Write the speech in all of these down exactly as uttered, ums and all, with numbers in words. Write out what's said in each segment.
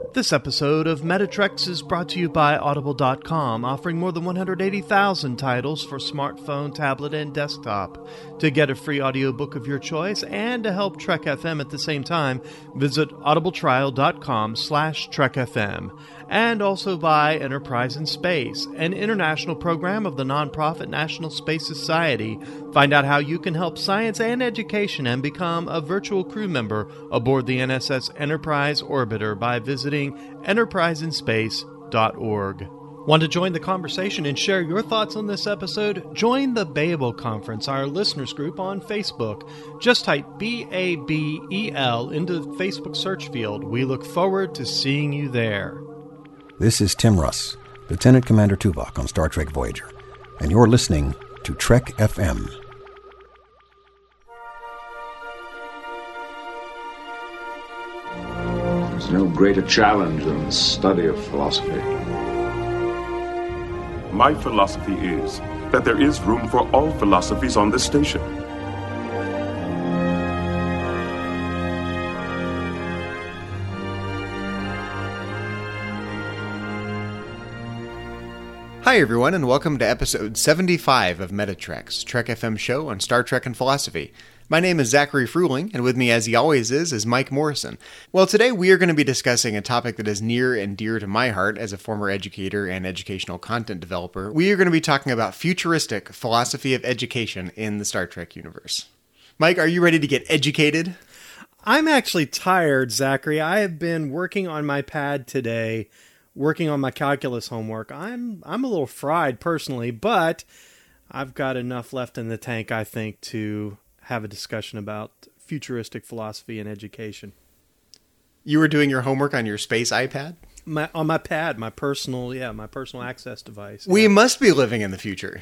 This episode of Metatrex is brought to you by Audible dot com, offering more than one hundred eighty thousand titles for smartphone, tablet, and desktop. To get a free audiobook of your choice and to help Trek F M at the same time, visit audibletrial dot com slash Trek F M. And also by Enterprise in Space, an international program of the nonprofit National Space Society. Find out how you can help science and education and become a virtual crew member aboard the N S S Enterprise Orbiter by visiting enterprise in space dot org. Want to join the conversation and share your thoughts on this episode? Join the Babel Conference, our listeners group on Facebook. Just type B A B E L into the Facebook search field. We look forward to seeing you there. This is Tim Russ, Lieutenant Commander Tuvok on Star Trek Voyager, and you're listening to Trek F M. There's no greater challenge than the study of philosophy. My philosophy is that there is room for all philosophies on this station. Hi everyone, and welcome to episode seventy-five of Metatrex, Trek F M show on Star Trek and philosophy. My name is Zachary Fruhling, and with me as he always is, is Mike Morrison. Well, today we are going to be discussing a topic that is near and dear to my heart as a former educator and educational content developer. We are going to be talking about futuristic philosophy of education in the Star Trek universe. Mike, are you ready to get educated? I'm actually tired, Zachary. I have been working on my pad today, working on my calculus homework. I'm I'm a little fried personally, but I've got enough left in the tank, I think, to have a discussion about futuristic philosophy and education. You were doing your homework on your space iPad? My on my pad, my personal, yeah, my personal access device. We yeah. must be living in the future.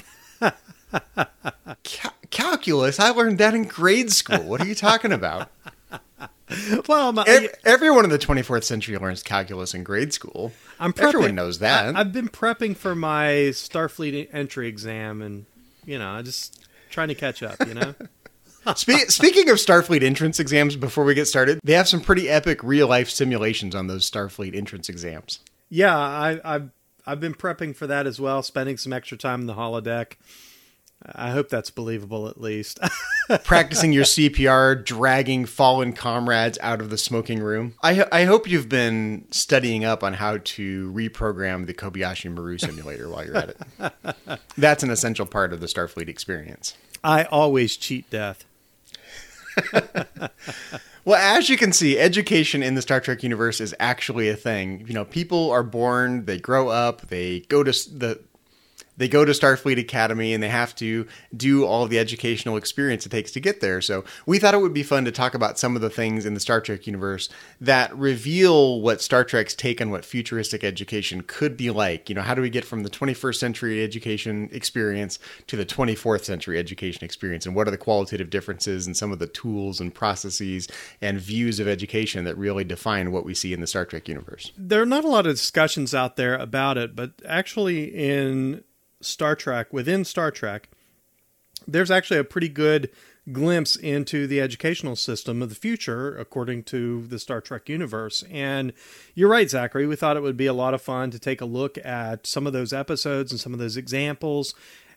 Cal- calculus? I learned that in grade school. What are you talking about? Well, my, Every, everyone in the twenty-fourth century learns calculus in grade school. I'm prepping, Everyone knows that. I, I've been prepping for my Starfleet entry exam, and you know, just trying to catch up. You know. Spe- speaking of Starfleet entrance exams, before we get started, they have some pretty epic real-life simulations on those Starfleet entrance exams. Yeah, I, I've I've been prepping for that as well, spending some extra time in the holodeck. I hope that's believable, at least. Practicing your C P R, dragging fallen comrades out of the smoking room. I, I hope you've been studying up on how to reprogram the Kobayashi Maru simulator while you're at it. That's an essential part of the Starfleet experience. I always cheat death. Well, as you can see, education in the Star Trek universe is actually a thing. You know, people are born, they grow up, they go to the... They go to Starfleet Academy and they have to do all of the educational experience it takes to get there. So we thought it would be fun to talk about some of the things in the Star Trek universe that reveal what Star Trek's take on what futuristic education could be like. You know, how do we get from the twenty-first century education experience to the twenty-fourth century education experience? And what are the qualitative differences and some of the tools and processes and views of education that really define what we see in the Star Trek universe? There are not a lot of discussions out there about it, but actually in Star Trek, within Star Trek, there's actually a pretty good glimpse into the educational system of the future, according to the Star Trek universe. And you're right, Zachary, we thought it would be a lot of fun to take a look at some of those episodes and some of those examples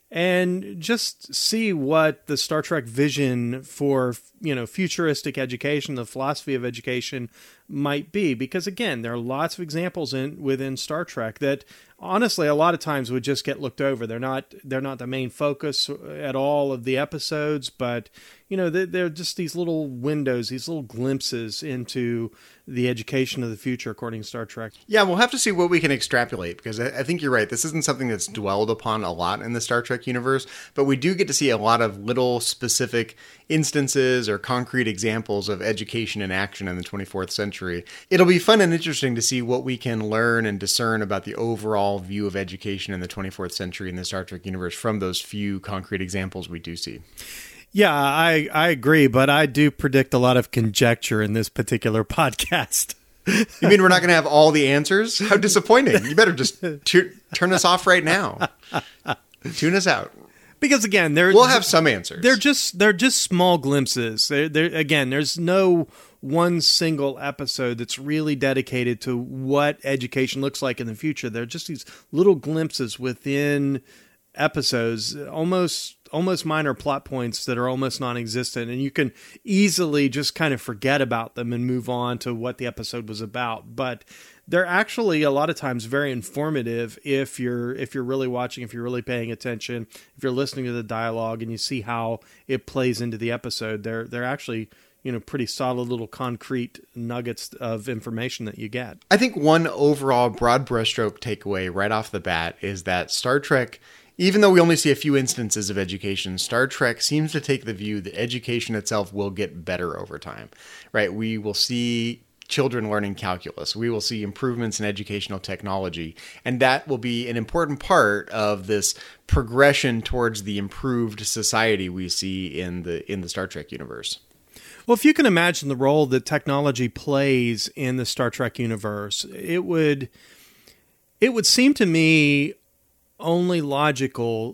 and just see what the Star Trek vision for, you know, futuristic education, the philosophy of education might be. Because again, there are lots of examples in within Star Trek that honestly a lot of times would just get looked over. They're not they're not the main focus at all of the episodes, but you know, they're, they're just these little windows, these little glimpses into the education of the future, according to Star Trek. Yeah, we'll have to see what we can extrapolate, because I, I think you're right. This isn't something that's dwelled upon a lot in the Star Trek universe, but we do get to see a lot of little specific instances or concrete examples of education in action in the twenty-fourth century. It'll be fun and interesting to see what we can learn and discern about the overall view of education in the twenty-fourth century in the Star Trek universe from those few concrete examples we do see. Yeah, I, I agree, but I do predict a lot of conjecture in this particular podcast. You mean we're not going to have all the answers? How disappointing. You better just tu- turn us off right now. Tune us out. Because again, they're we'll have some answers. They're just they're just small glimpses. They're, they're, again, there's no one single episode that's really dedicated to what education looks like in the future. There are just these little glimpses within episodes, almost almost minor plot points that are almost non-existent, and you can easily just kind of forget about them and move on to what the episode was about. But they're actually a lot of times very informative if you're if you're really watching, if you're really paying attention, if you're listening to the dialogue and you see how it plays into the episode. They're they're actually, you know, pretty solid little concrete nuggets of information that you get. I think one overall broad brushstroke takeaway right off the bat is that Star Trek, even though we only see a few instances of education, Star Trek seems to take the view that education itself will get better over time, right? We will see children learning calculus. We will see improvements in educational technology, and that will be an important part of this progression towards the improved society we see in the in the Star Trek universe. Well, if you can imagine the role that technology plays in the Star Trek universe, it would it would seem to me only logical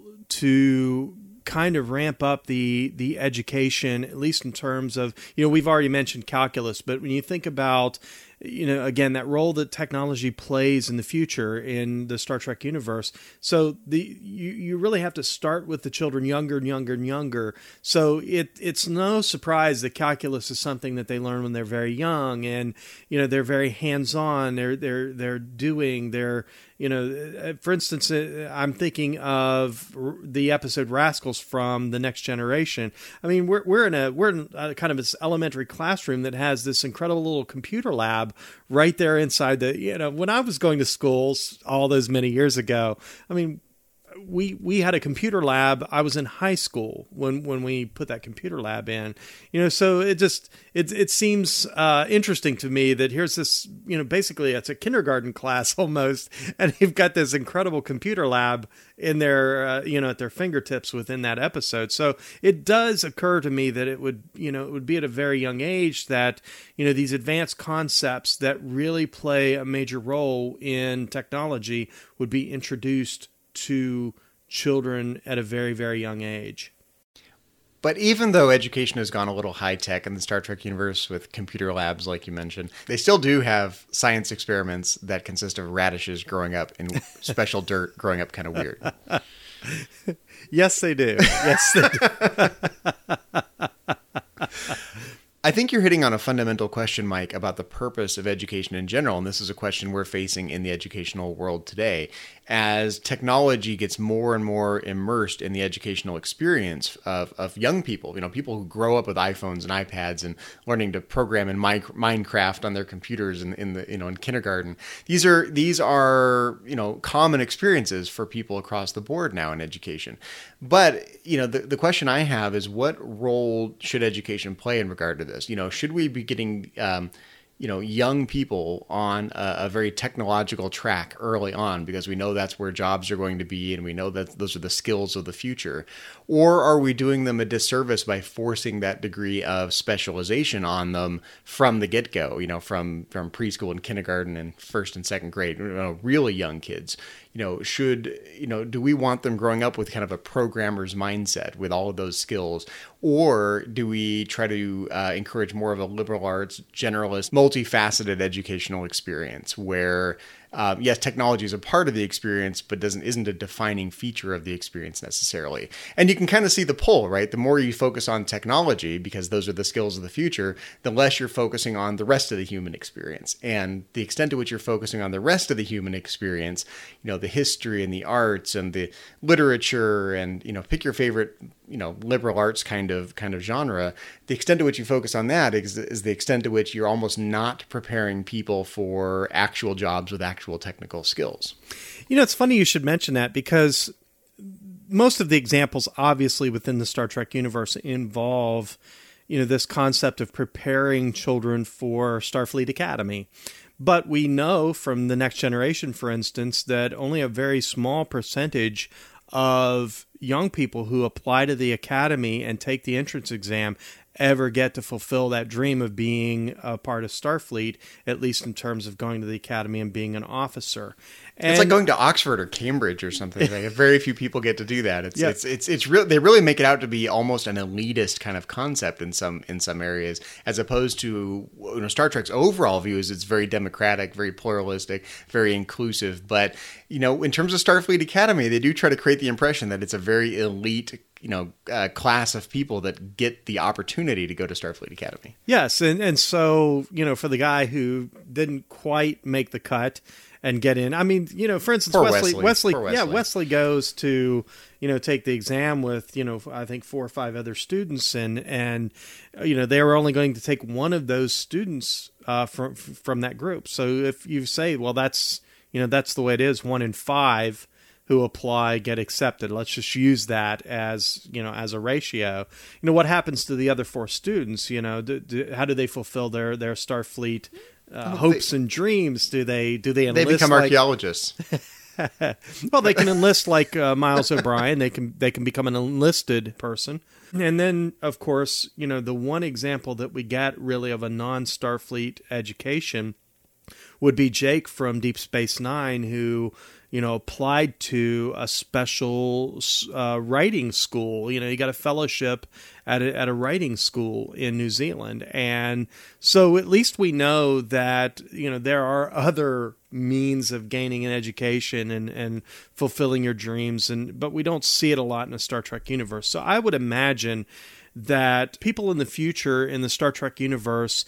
to kind of ramp up the the education, at least in terms of, you know, we've already mentioned calculus, but when you think about, you know, again, that role that technology plays in the future in the Star Trek universe. So the you, you really have to start with the children younger and younger and younger. So it it's no surprise that calculus is something that they learn when they're very young, and, you know, they're very hands-on. They're they're they're doing, they're, you know, for instance, I'm thinking of the episode Rascals from The Next Generation. I mean, we're we're in a we're in a kind of this elementary classroom that has this incredible little computer lab right there inside the, you know, when I was going to schools all those many years ago, I mean, we we had a computer lab. I was in high school when, when we put that computer lab in, you know, so it just, it it seems uh, interesting to me that here's this, you know, basically it's a kindergarten class almost, and you've got this incredible computer lab in their, uh, you know, at their fingertips within that episode. So it does occur to me that it would, you know, it would be at a very young age that, you know, these advanced concepts that really play a major role in technology would be introduced to children at a very, very young age. But even though education has gone a little high-tech in the Star Trek universe with computer labs, like you mentioned, they still do have science experiments that consist of radishes growing up in special dirt, growing up kind of weird. Yes, they do. Yes, they do. I think you're hitting on a fundamental question, Mike, about the purpose of education in general, and this is a question we're facing in the educational world today. As technology gets more and more immersed in the educational experience of, of young people, you know, people who grow up with iPhones and iPads and learning to program in Minecraft on their computers in, in the, you know, in kindergarten. These are these are you know common experiences for people across the board now in education. But you know, the the question I have is, what role should education play in regard to this? You know, should we be getting um, you know, young people on a, a very technological track early on because we know that's where jobs are going to be and we know that those are the skills of the future? Or are we doing them a disservice by forcing that degree of specialization on them from the get-go, you know, from, from preschool and kindergarten and first and second grade, you know, really young kids? You know, should, you know, do we want them growing up with kind of a programmer's mindset with all of those skills? Or do we try to uh, encourage more of a liberal arts, generalist, multifaceted educational experience where, um, yes, technology is a part of the experience, but doesn't isn't a defining feature of the experience necessarily? And you can kind of see the pull, right? The more you focus on technology, because those are the skills of the future, the less you're focusing on the rest of the human experience. And the extent to which you're focusing on the rest of the human experience, you know, the history and the arts and the literature and, you know, pick your favorite, you know, liberal arts kind of kind of genre, the extent to which you focus on that is, is the extent to which you're almost not preparing people for actual jobs with actual technical skills. You know, it's funny you should mention that, because most of the examples obviously within the Star Trek universe involve, you know, this concept of preparing children for Starfleet Academy. But we know from The Next Generation, for instance, that only a very small percentage of young people who apply to the academy and take the entrance exam ever get to fulfill that dream of being a part of Starfleet, at least in terms of going to the academy and being an officer. And it's like going to Oxford or Cambridge or something. Like very few people get to do that. It's yeah. it's it's it's real. They really make it out to be almost an elitist kind of concept in some in some areas, as opposed to, you know, Star Trek's overall view is it's very democratic, very pluralistic, very inclusive. But, you know, in terms of Starfleet Academy, they do try to create the impression that it's a very elite, you know, uh, class of people that get the opportunity to go to Starfleet Academy. Yes, and and so, you know, for the guy who didn't quite make the cut and get in. I mean, you know, for instance, Wesley, Wesley, Wesley, Wesley, yeah, Wesley goes to, you know, take the exam with, you know, I think four or five other students, and and you know, they were only going to take one of those students uh, from from that group. So if you say, well, that's, you know, that's the way it is, one in five who apply get accepted. Let's just use that as, you know, as a ratio. You know, what happens to the other four students? You know, do, do, how do they fulfill their their Starfleet Uh, well, hopes they, and dreams? Do they do they enlist? They become like, archaeologists. Well, they can enlist like uh, Miles O'Brien. They can they can become an enlisted person. And then, of course, you know, the one example that we get really of a non-Starfleet education would be Jake from Deep Space Nine, who, you know, applied to a special uh, writing school. You know, he got a fellowship at a, at a writing school in New Zealand. And so at least we know that, you know, there are other means of gaining an education and, and fulfilling your dreams. And but we don't see it a lot in the Star Trek universe. So I would imagine that people in the future in the Star Trek universe,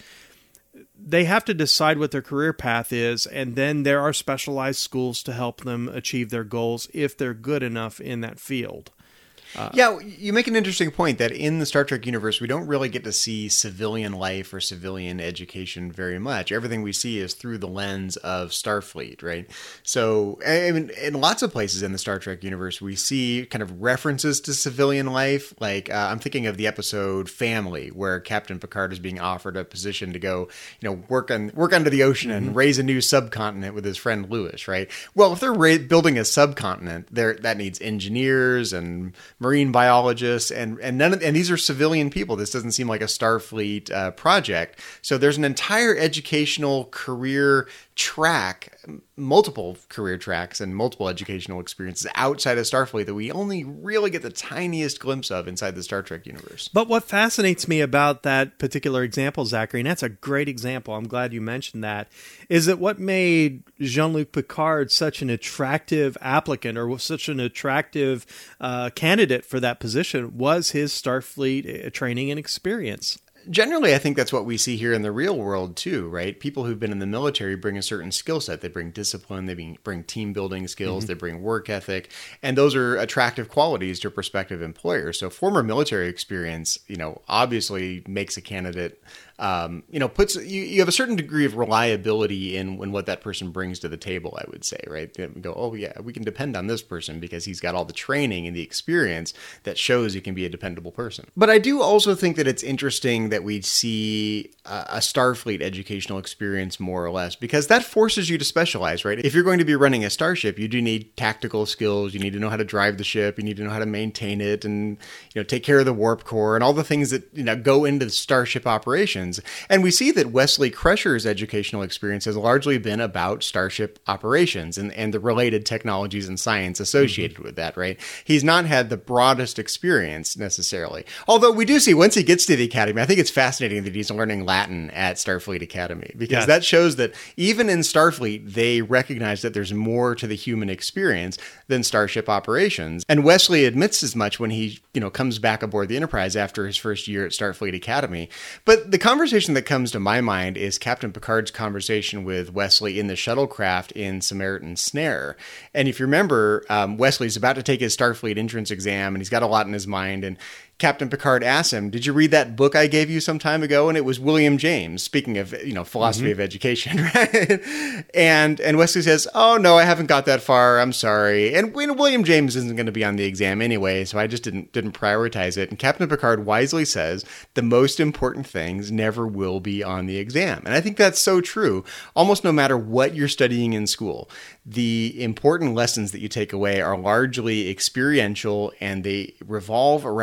they have to decide what their career path is, and then there are specialized schools to help them achieve their goals if they're good enough in that field. Uh, yeah, you make an interesting point that in the Star Trek universe, we don't really get to see civilian life or civilian education very much. Everything we see is through the lens of Starfleet, right? So, I mean, in lots of places in the Star Trek universe, we see kind of references to civilian life. Like, uh, I'm thinking of the episode Family, where Captain Picard is being offered a position to go, you know, work on work under the ocean and mm-hmm. raise a new subcontinent with his friend Lewis, right? Well, if they're ra- building a subcontinent, there that needs engineers and marine biologists, and and none of, and these are civilian people. This doesn't seem like a Starfleet uh, project. So there's an entire educational career track, multiple career tracks and multiple educational experiences outside of Starfleet that we only really get the tiniest glimpse of inside the Star Trek universe. But what fascinates me about that particular example, Zachary, and that's a great example, I'm glad you mentioned that, is that what made Jean-Luc Picard such an attractive applicant or such an attractive uh, candidate for that position was his Starfleet training and experience. Generally, I think that's what we see here in the real world too, right? People who've been in the military bring a certain skill set. They bring discipline, they bring team building skills, mm-hmm. they bring work ethic, and those are attractive qualities to prospective employers. So former military experience, you know, obviously makes a candidate, um, you know, puts, you, you have a certain degree of reliability in, in what that person brings to the table, I would say, right? We go, oh yeah, we can depend on this person because he's got all the training and the experience that shows he can be a dependable person. But I do also think that it's interesting that we see a, a Starfleet educational experience more or less, because that forces you to specialize, right? If you're going to be running a starship, you do need tactical skills. You need to know how to drive the ship. You need to know how to maintain it and, you know, take care of the warp core and all the things that, you know, go into the starship operations. And we see that Wesley Crusher's educational experience has largely been about starship operations and, and the related technologies and science associated mm-hmm. with that, right? He's not had the broadest experience necessarily. Although we do see once he gets to the academy, I think it's fascinating that he's learning Latin at Starfleet Academy, because yes. that shows that even in Starfleet, they recognize that there's more to the human experience than starship operations. And Wesley admits as much when he, you know, comes back aboard the Enterprise after his first year at Starfleet Academy. But the conversation that comes to my mind is Captain Picard's conversation with Wesley in the shuttlecraft in Samaritan Snare. And if you remember, um, Wesley's about to take his Starfleet entrance exam, and he's got a lot in his mind, and Captain Picard asks him, did you read that book I gave you some time ago? And it was William James, speaking of, you know, philosophy mm-hmm. of education, right? and and Wesley says, oh, no, I haven't got that far. I'm sorry. And you know, William James isn't going to be on the exam anyway, so I just didn't didn't prioritize it. And Captain Picard wisely says, the most important things never will be on the exam. And I think that's so true. Almost no matter what you're studying in school, the important lessons that you take away are largely experiential, and they revolve around the human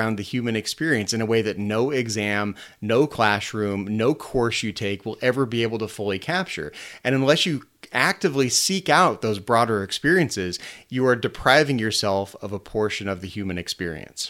human experience in a way that no exam, no classroom, no course you take will ever be able to fully capture. And unless you actively seek out those broader experiences, you are depriving yourself of a portion of the human experience.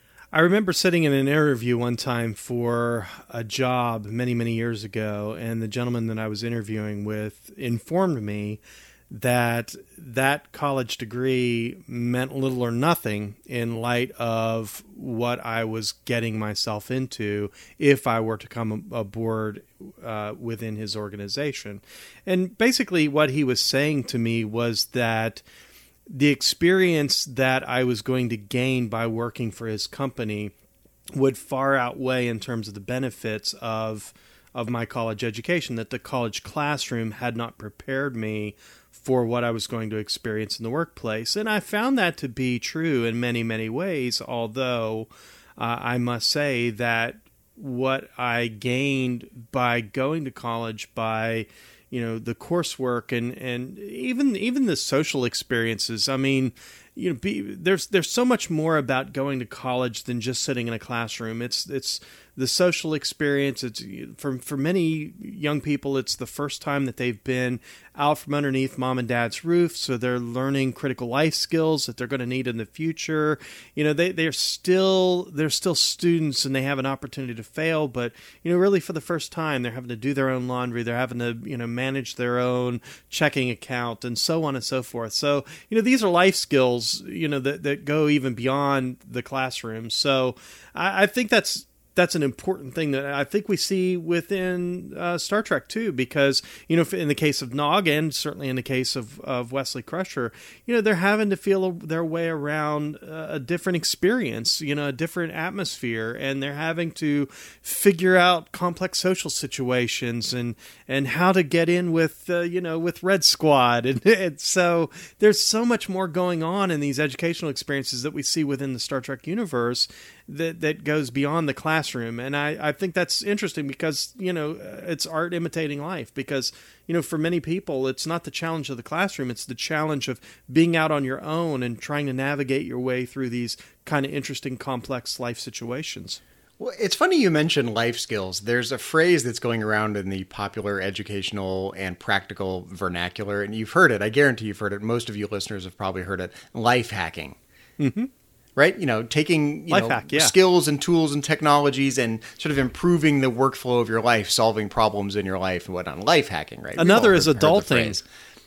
I remember sitting in an interview one time for a job many, many years ago, and the gentleman that I was interviewing with informed me that that college degree meant little or nothing in light of what I was getting myself into if I were to come aboard uh, within his organization. And basically what he was saying to me was that the experience that I was going to gain by working for his company would far outweigh in terms of the benefits of of my college education, that the college classroom had not prepared me for what I was going to experience in the workplace. And I found that to be true in many, many ways, although uh, I must say that what I gained by going to college, by you know, the coursework and, and even even the social experiences. I mean, you know, be, there's there's so much more about going to college than just sitting in a classroom. It's it's the social experience. It's for for many young people, it's the first time that they've been out from underneath mom and dad's roof, so they're learning critical life skills that they're going to need in the future. You know, they they're still they're still students and they have an opportunity to fail, but you know, really for the first time, they're having to do their own laundry, they're having to you know manage their own checking account, and so on and so forth. So you know, these are life skills you know that that go even beyond the classroom. So I, I think that's. That's an important thing that I think we see within uh, Star Trek too, because, you know, in the case of Nog and certainly in the case of, of Wesley Crusher, you know, they're having to feel their way around a different experience, you know, a different atmosphere, and they're having to figure out complex social situations and, and how to get in with, uh, you know, with Red Squad. And, and so there's so much more going on in these educational experiences that we see within the Star Trek universe that that goes beyond the classroom. And I, I think that's interesting because, you know, it's art imitating life, because, you know, for many people, it's not the challenge of the classroom. It's the challenge of being out on your own and trying to navigate your way through these kind of interesting, complex life situations. Well, it's funny you mentioned life skills. There's a phrase that's going around in the popular educational and practical vernacular, and you've heard it. I guarantee you've heard it. Most of you listeners have probably heard it. Life hacking. Mm-hmm. Right? You know, taking you life know, hack, yeah. skills and tools and technologies and sort of improving the workflow of your life, solving problems in your life and whatnot. Life hacking, right? Another is heard, adulting. Heard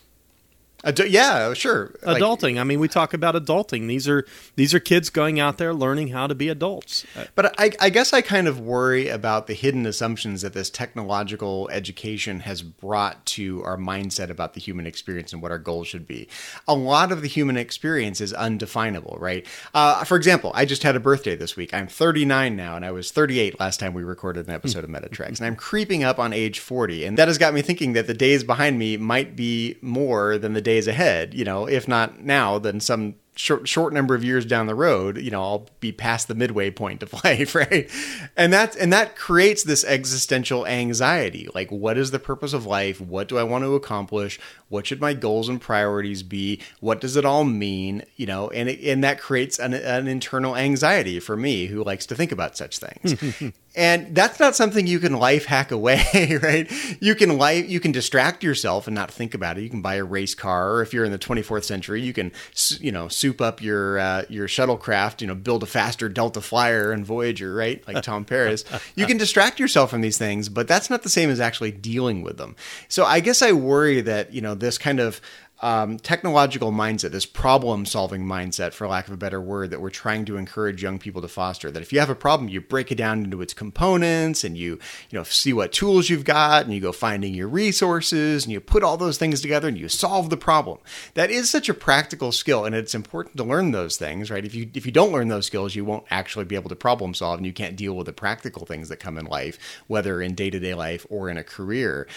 Ad- yeah, sure. Adulting. Like, I mean, we talk about adulting. These are these are kids going out there learning how to be adults. But I, I guess I kind of worry about the hidden assumptions that this technological education has brought to our mindset about the human experience and what our goals should be. A lot of the human experience is undefinable, right? Uh, for example, I just had a birthday this week. I'm thirty-nine now, and I was thirty-eight last time we recorded an episode of Metatreks. And I'm creeping up on age forty. And that has got me thinking that the days behind me might be more than the days ahead, you know, if not now, then some short, short number of years down the road, you know, I'll be past the midway point of life, right? And that, and that creates this existential anxiety. Like, what is the purpose of life? What do I want to accomplish? What should my goals and priorities be? What does it all mean? You know, and it, and that creates an, an internal anxiety for me who likes to think about such things. And that's not something you can life hack away, right? You can life, you can distract yourself and not think about it. You can buy a race car, or if you're in the twenty-fourth century, you can, you know, soup up your uh, your shuttlecraft, you know, build a faster Delta Flyer and Voyager, right? Like Tom Paris. You can distract yourself from these things, but that's not the same as actually dealing with them. So I guess I worry that, you know, this kind of Um, technological mindset, this problem-solving mindset, for lack of a better word, that we're trying to encourage young people to foster. That if you have a problem, you break it down into its components, and you, you know, see what tools you've got, and you go finding your resources, and you put all those things together, and you solve the problem. That is such a practical skill, and it's important to learn those things, right? If you if you don't learn those skills, you won't actually be able to problem solve, and you can't deal with the practical things that come in life, whether in day-to-day life or in a career.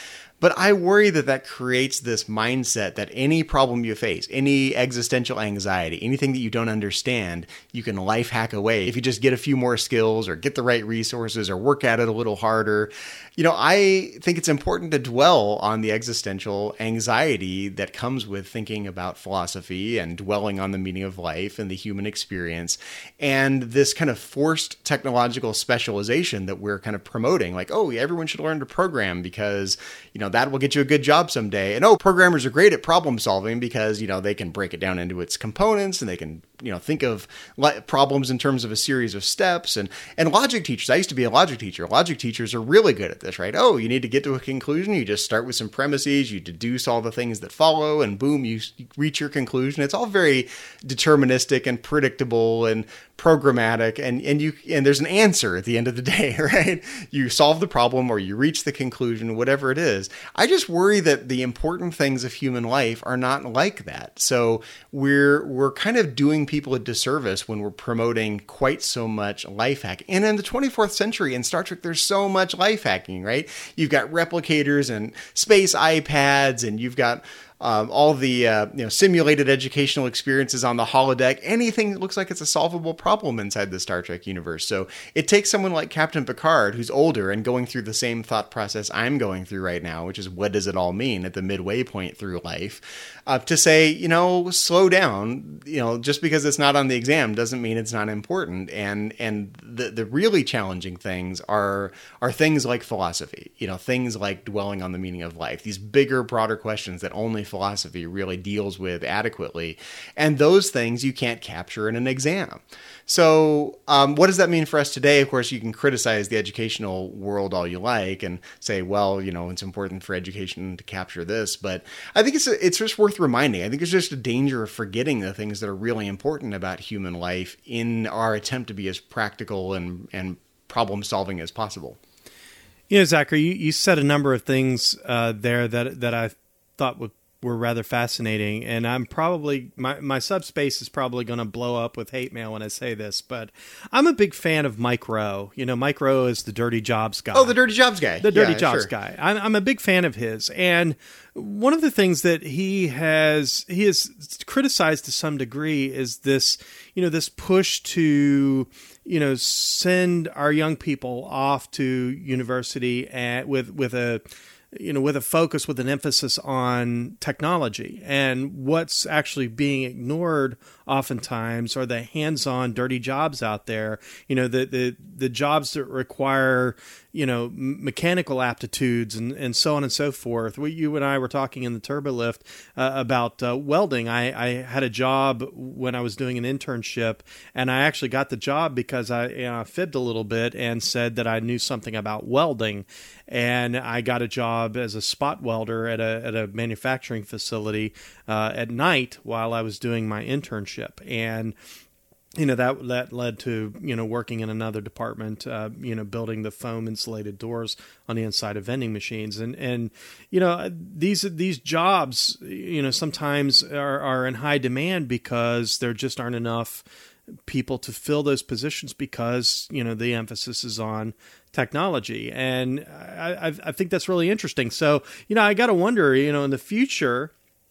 But I worry that that creates this mindset that any problem you face, any existential anxiety, anything that you don't understand, you can life hack away if you just get a few more skills or get the right resources or work at it a little harder. You know, I think it's important to dwell on the existential anxiety that comes with thinking about philosophy and dwelling on the meaning of life and the human experience, and this kind of forced technological specialization that we're kind of promoting. Like, oh, everyone should learn to program because, you know, that will get you a good job someday. And oh, programmers are great at problem solving because, you know, they can break it down into its components and they can, you know, think of problems in terms of a series of steps. And, and logic teachers, I used to be a logic teacher. Logic teachers are really good at this, right? Oh, you need to get to a conclusion. You just start with some premises, you deduce all the things that follow, and boom, you reach your conclusion. It's all very deterministic and predictable and programmatic, and, and you and there's an answer at the end of the day, right? You solve the problem or you reach the conclusion, whatever it is. I just worry that the important things of human life are not like that. So we're we're kind of doing people a disservice when we're promoting quite so much life hacking. And in the twenty-fourth century in Star Trek, there's so much life hacking, right? You've got replicators and space iPads, and you've got Um, all the uh, you know simulated educational experiences on the holodeck, anything that looks like it's a solvable problem inside the Star Trek universe. So it takes someone like Captain Picard, who's older and going through the same thought process I'm going through right now, which is what does it all mean at the midway point through life, uh, to say, you know, slow down. You know, just because it's not on the exam doesn't mean it's not important. And and the the really challenging things are are things like philosophy. You know, things like dwelling on the meaning of life. These bigger, broader questions that only philosophy really deals with adequately. And those things you can't capture in an exam. So um, what does that mean for us today? Of course, you can criticize the educational world all you like and say, well, you know, it's important for education to capture this. But I think it's it's just worth reminding. I think there's just a danger of forgetting the things that are really important about human life in our attempt to be as practical and, and problem solving as possible. You know, Zachary, you, you said a number of things uh, there that that I thought would were rather fascinating, and I'm probably my, my subspace is probably going to blow up with hate mail when I say this, but I'm a big fan of Mike Rowe. You know, Mike Rowe is the Dirty Jobs guy. Oh, the Dirty Jobs guy. The Dirty yeah, Jobs sure. guy. I'm, I'm a big fan of his, and one of the things that he has he has criticized to some degree is this, you know, this push to, you know, send our young people off to university and with with a you know, with a focus, with an emphasis on technology. And what's actually being ignored oftentimes are the hands-on dirty jobs out there, you know, the the, the jobs that require, you know, mechanical aptitudes and, and so on and so forth. We, you and I were talking in the Turbolift uh, about uh, welding. I, I had a job when I was doing an internship, and I actually got the job because I you know, fibbed a little bit and said that I knew something about welding. And I got a job as a spot welder at a at a manufacturing facility uh, at night while I was doing my internship. And you know, that that led to, you know, working in another department, uh, you know, building the foam insulated doors on the inside of vending machines. And, and you know, these these jobs, you know, sometimes are, are in high demand because there just aren't enough people to fill those positions because, you know, the emphasis is on technology. And I, I think that's really interesting. So, you know, I got to wonder, you know, in the future,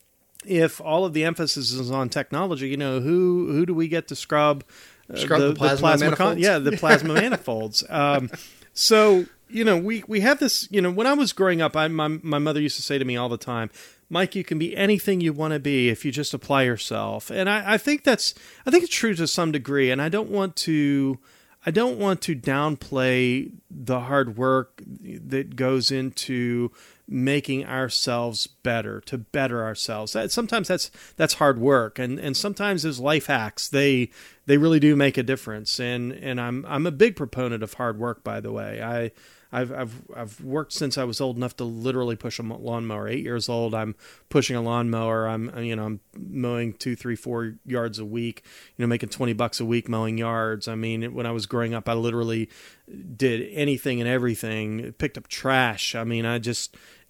if all of the emphasis is on technology, you know, who who do we get to scrub? Uh, scrub the, the plasma, the plasma manifolds? Con- yeah, the plasma manifolds. Um, so, you know, we, we have this, you know, when I was growing up, I, my, my mother used to say to me all the time, Mike, you can be anything you want to be if you just apply yourself. And I, I think that's, I think it's true to some degree. And I don't want to, I don't want to downplay the hard work that goes into making ourselves better, to better ourselves. That, sometimes that's that's hard work, and and sometimes those life hacks, they they really do make a difference. And and I'm I'm a big proponent of hard work, by the way. I I've I've I've worked since I was old enough to literally push a lawnmower. Eight years old, I'm pushing a lawnmower. I'm you know I'm mowing two, three, four yards a week. You know, making twenty bucks a week mowing yards. I mean, when I was growing up, I literally did anything and everything. Picked up trash. I mean, I just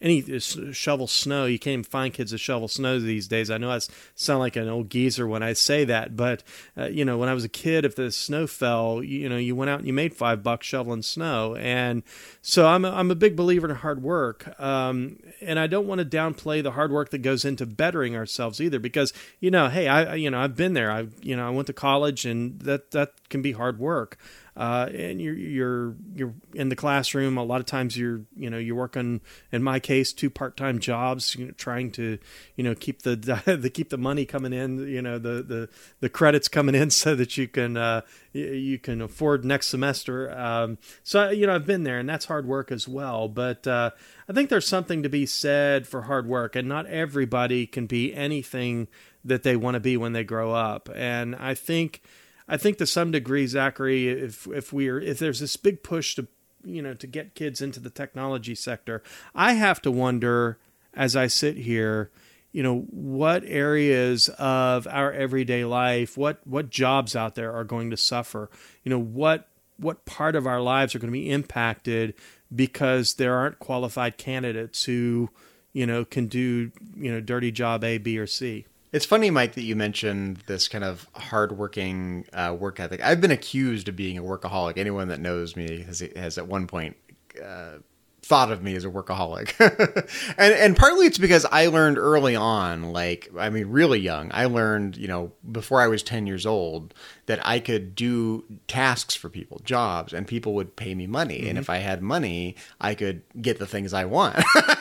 any shovel snow. You can't even find kids that shovel snow these days. I know I sound like an old geezer when I say that, but uh, you know, when I was a kid, if the snow fell, you, you know, you went out and you made five bucks shoveling snow. And so I'm a, I'm a big believer in hard work. Um, and I don't want to downplay the hard work that goes into bettering ourselves either, because, you know, hey, I, you know, I've been there. I, you know, I went to college, and that, that can be hard work. Uh, and you're, you're, you're in the classroom. A lot of times you're, you know, you're working, in my case, two part-time jobs, you know, trying to, you know, keep the, the, keep the money coming in, you know, the, the, the credits coming in so that you can, uh, you, you can afford next semester. Um, so, you know, I've been there, and that's hard work as well. But, uh, I think there's something to be said for hard work, and not everybody can be anything that they want to be when they grow up. And I think, I think to some degree, Zachary, if if we're if there's this big push to, you know, to get kids into the technology sector, I have to wonder, as I sit here, you know, what areas of our everyday life, what what jobs out there are going to suffer? You know, what what part of our lives are going to be impacted because there aren't qualified candidates who, you know, can do, you know, dirty job A, B, or C. It's funny, Mike, that you mentioned this kind of hardworking uh, work ethic. I've been accused of being a workaholic. Anyone that knows me has, has at one point uh, thought of me as a workaholic. and and partly it's because I learned early on, like, I mean, really young. I learned, you know, before I was ten years old, that I could do tasks for people, jobs, and people would pay me money. Mm-hmm. And if I had money, I could get the things I want.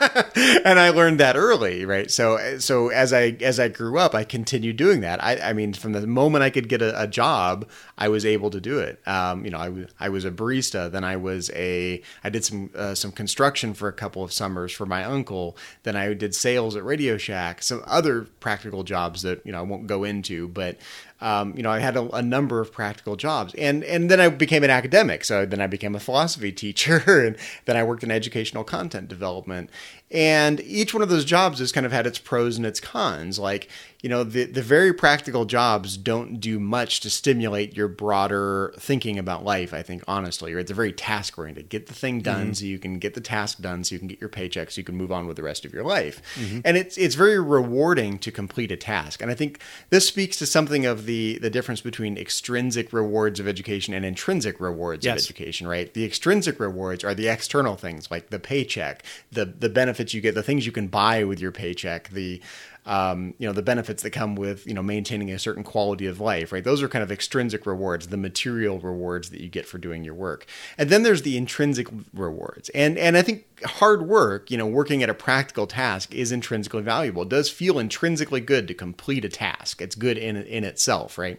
And I learned that early, right? So, so as I as I grew up, I continued doing that. I, I mean, from the moment I could get a, a job, I was able to do it. Um, you know, I, w- I was a barista. Then I was a I did some uh, some construction for a couple of summers for my uncle. Then I did sales at Radio Shack. Some other practical jobs that, you know, I won't go into, but. Um, you know, I had a, a number of practical jobs, and, and then I became an academic. So then I became a philosophy teacher, and then I worked in educational content development. And each one of those jobs has kind of had its pros and its cons. Like, you know, the, the very practical jobs don't do much to stimulate your broader thinking about life, I think, honestly. Right? They're very task oriented. Get the thing done mm-hmm. so you can get the task done, so you can get your paycheck, so you can move on with the rest of your life. Mm-hmm. And it's it's very rewarding to complete a task. And I think this speaks to something of the, the difference between extrinsic rewards of education and intrinsic rewards yes. of education, right? The extrinsic rewards are the external things, like the paycheck, the the benefits you get, the things you can buy with your paycheck, the Um, you know, the benefits that come with, you know, maintaining a certain quality of life, right? Those are kind of extrinsic rewards, the material rewards that you get for doing your work. And then there's the intrinsic rewards. And and I think hard work, you know, working at a practical task is intrinsically valuable. It does feel intrinsically good to complete a task. It's good in in itself, right?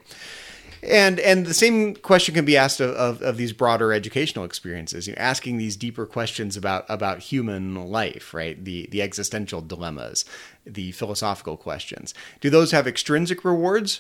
And and the same question can be asked of, of, of these broader educational experiences, you know, asking these deeper questions about, about human life, right? The the existential dilemmas, the philosophical questions. Do those have extrinsic rewards?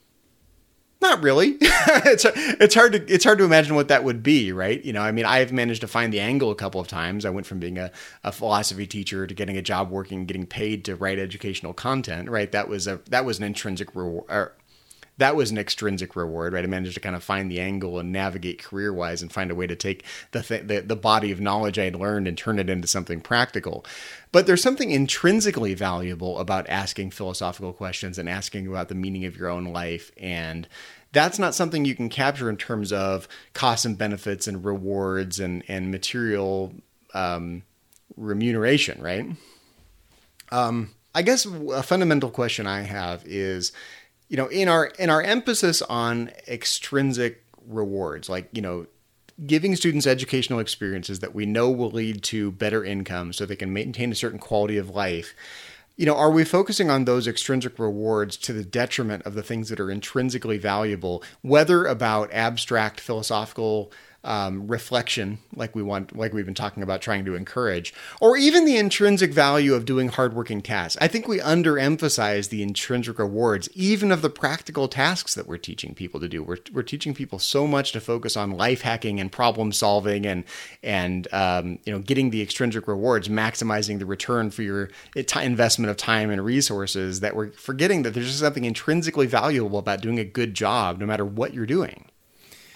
Not really. it's it's hard to it's hard to imagine what that would be, right? You know, I mean, I've managed to find the angle a couple of times. I went from being a, a philosophy teacher to getting a job working, getting paid to write educational content, right? That was a that was an intrinsic reward. Or, That was an extrinsic reward, right? I managed to kind of find the angle and navigate career-wise and find a way to take the, th- the the body of knowledge I had learned and turn it into something practical. But there's something intrinsically valuable about asking philosophical questions and asking about the meaning of your own life. And that's not something you can capture in terms of costs and benefits and rewards and, and material um, remuneration, right? Um, I guess a fundamental question I have is, you know, in our in our emphasis on extrinsic rewards, like, you know, giving students educational experiences that we know will lead to better income so they can maintain a certain quality of life, you know, are we focusing on those extrinsic rewards to the detriment of the things that are intrinsically valuable, whether about abstract philosophical Um, reflection, like we want, like we've been talking about trying to encourage, or even the intrinsic value of doing hardworking tasks? I think we underemphasize the intrinsic rewards, even of the practical tasks that we're teaching people to do. We're we're teaching people so much to focus on life hacking and problem solving, and and um, you know, getting the extrinsic rewards, maximizing the return for your investment of time and resources, that we're forgetting that there's just something intrinsically valuable about doing a good job, no matter what you're doing.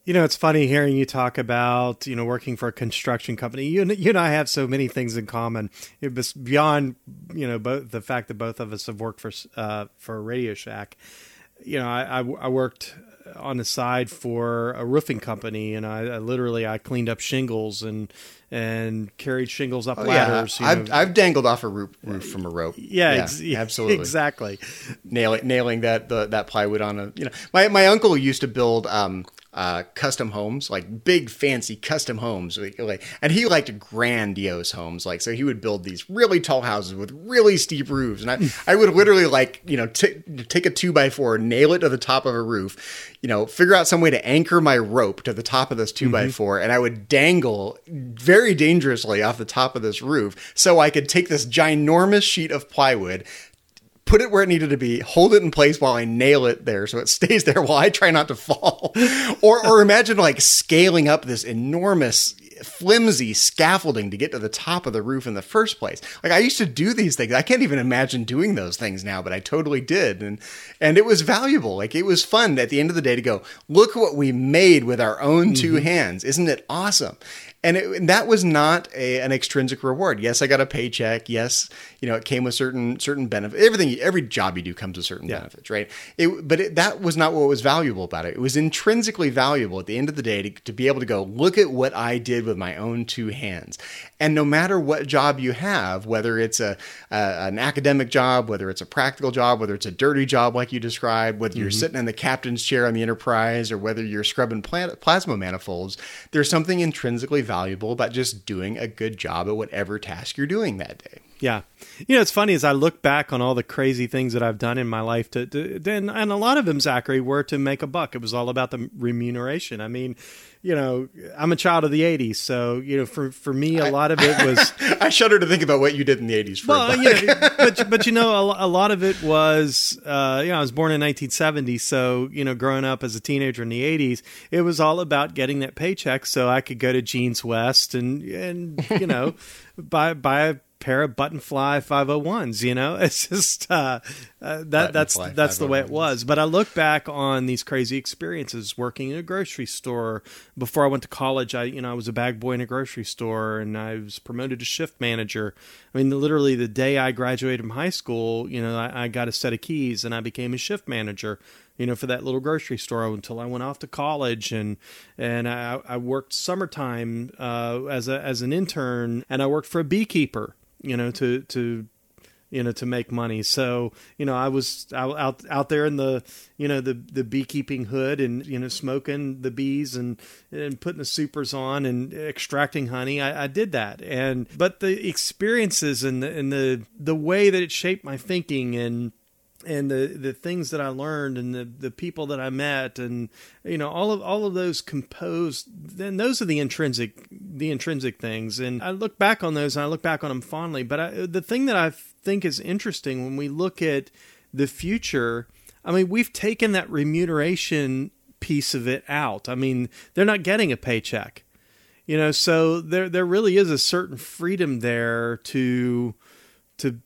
You know, it's funny hearing you talk about, you know, working for a construction company. You, you and I have so many things in common. It was beyond, you know, both the fact that both of us have worked for uh, for Radio Shack. You know, I, I, I worked on the side for a roofing company, and I, I literally I cleaned up shingles and and carried shingles up oh, ladders. Yeah. I've, I've dangled off a roof, roof from a rope. Yeah, yeah ex- absolutely, exactly. Nailing nailing that the, that plywood on a you know my my uncle used to build um uh custom homes, like big fancy custom homes, like, like and he liked grandiose homes, like so he would build these really tall houses with really steep roofs, and I I would literally like you know t- take a two by four, nail it to the top of a roof, you know figure out some way to anchor my rope to the top of this two mm-hmm. by four, and I would dangle very dangerously off the top of this roof so I could take this ginormous sheet of plywood, put it where it needed to be, hold it in place while I nail it there so it stays there while I try not to fall. or or imagine like scaling up this enormous flimsy scaffolding to get to the top of the roof in the first place. Like I used to do these things. I can't even imagine doing those things now, but I totally did. And and it was valuable. Like it was fun at the end of the day to go, look what we made with our own two mm-hmm. hands. Isn't it awesome? And, it, and that was not a, an extrinsic reward. Yes, I got a paycheck. Yes, you know, it came with certain certain benefits. Everything, every job you do comes with certain yeah. benefits, right? It, but it, that was not what was valuable about it. It was intrinsically valuable at the end of the day to, to be able to go, look at what I did with my own two hands. And no matter what job you have, whether it's a, a an academic job, whether it's a practical job, whether it's a dirty job like you described, whether mm-hmm. you're sitting in the captain's chair on the Enterprise, or whether you're scrubbing plant, plasma manifolds, there's something intrinsically valuable about just doing a good job at whatever task you're doing that day. Yeah. You know, it's funny as I look back on all the crazy things that I've done in my life to, to and, and a lot of them, Zachary, were to make a buck. It was all about the remuneration. I mean, you know, I'm a child of the eighties. So, you know, for, for me, a I, lot of it was... I shudder to think about what you did in the eighties for well, a buck. You know, but, but, you know, a, a lot of it was, uh, you know, I was born in nineteen seventy. So, you know, growing up as a teenager in the eighties, it was all about getting that paycheck so I could go to Jeans West and, and you know, buy, buy a pair of button fly five oh ones, you know, it's just, uh, uh that that's, that's the way it was. But I look back on these crazy experiences working in a grocery store. Before I went to college, I, you know, I was a bag boy in a grocery store, and I was promoted to shift manager. I mean, literally the day I graduated from high school, you know, I, I got a set of keys and I became a shift manager, you know, for that little grocery store until I went off to college, and and I, I worked summertime uh, as a as an intern, and I worked for a beekeeper, you know, to to you know to make money. So you know, I was out out, out there in the you know the the beekeeping hood, and you know smoking the bees and and putting the supers on and extracting honey. I, I did that, and but the experiences and the and the the way that it shaped my thinking and. And the, the things that I learned and the, the people that I met and, you know, all of, all of those composed, then those are the intrinsic, the intrinsic things. And I look back on those and I look back on them fondly. But I, the thing that I think is interesting when we look at the future, I mean, we've taken that remuneration piece of it out. I mean, they're not getting a paycheck, you know, so there, there really is a certain freedom there to, to,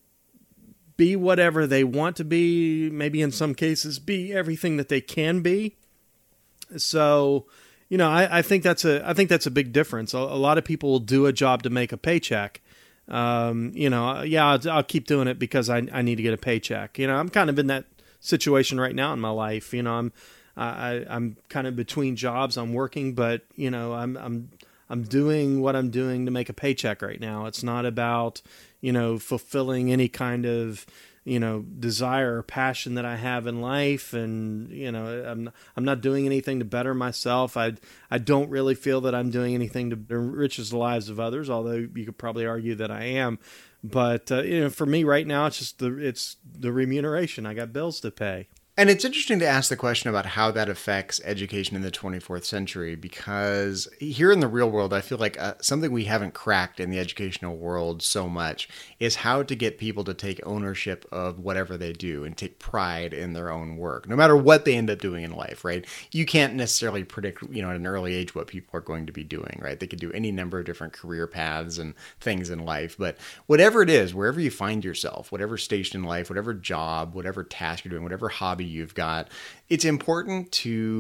be whatever they want to be, maybe in some cases be everything that they can be. So, you know, I, I think that's a I think that's a big difference. A, a lot of people will do a job to make a paycheck. Um, you know, yeah, I'll, I'll keep doing it because I I need to get a paycheck. You know, I'm kind of in that situation right now in my life. You know, I'm I, I'm kind of between jobs. I'm working, but you know, I'm I'm I'm doing what I'm doing to make a paycheck right now. It's not about, you know, fulfilling any kind of, you know, desire or passion that I have in life. And, you know, I'm, I'm not doing anything to better myself. I, I don't really feel that I'm doing anything to enrich the lives of others, although you could probably argue that I am. But, uh, you know, for me right now, it's just the, it's the remuneration. I got bills to pay. And it's interesting to ask the question about how that affects education in the twenty-fourth century, because here in the real world, I feel like uh, something we haven't cracked in the educational world so much is how to get people to take ownership of whatever they do and take pride in their own work, no matter what they end up doing in life, right? You can't necessarily predict, you know, at an early age what people are going to be doing, right? They could do any number of different career paths and things in life, but whatever it is, wherever you find yourself, whatever station in life, whatever job, whatever task you're doing, whatever hobby you've got, it's important to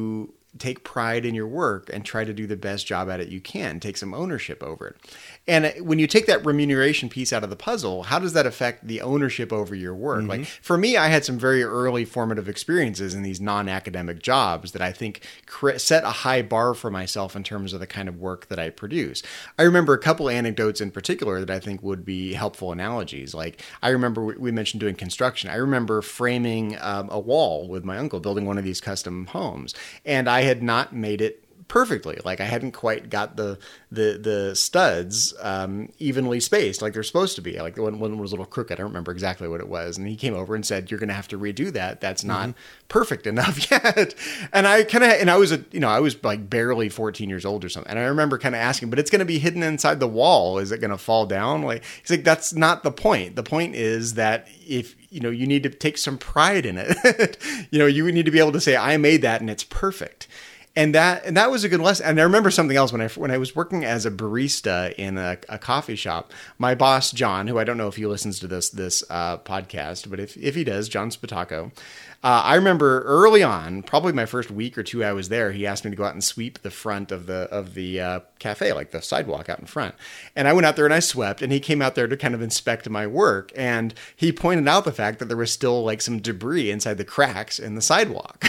take pride in your work and try to do the best job at it you can. Take some ownership over it. And when you take that remuneration piece out of the puzzle, how does that affect the ownership over your work? Mm-hmm. Like for me, I had some very early formative experiences in these non-academic jobs that I think cre- set a high bar for myself in terms of the kind of work that I produce. I remember a couple anecdotes in particular that I think would be helpful analogies. Like I remember we mentioned doing construction. I remember framing um, a wall with my uncle, building one of these custom homes. And I had not made it perfectly. Like I hadn't quite got the the the studs um, evenly spaced like they're supposed to be. Like the one, one was a little crooked. I don't remember exactly what it was. And he came over and said, "You're going to have to redo that. That's not mm-hmm. perfect enough yet." And I kind of and I was a you know I was like barely fourteen years old or something. And I remember kind of asking, "But it's going to be hidden inside the wall. Is it going to fall down?" Like he's like, "That's not the point. The point is that if you know you need to take some pride in it. you know you need to be able to say, I made that and it's perfect." And that and that was a good lesson. And I remember something else when I when I was working as a barista in a, a coffee shop. My boss John, who I don't know if he listens to this this uh, podcast, but if if he does, John Spataco. Uh, I remember early on, probably my first week or two I was there, he asked me to go out and sweep the front of the of the uh, cafe, like the sidewalk out in front. And I went out there and I swept, and he came out there to kind of inspect my work. And he pointed out the fact that there was still like some debris inside the cracks in the sidewalk.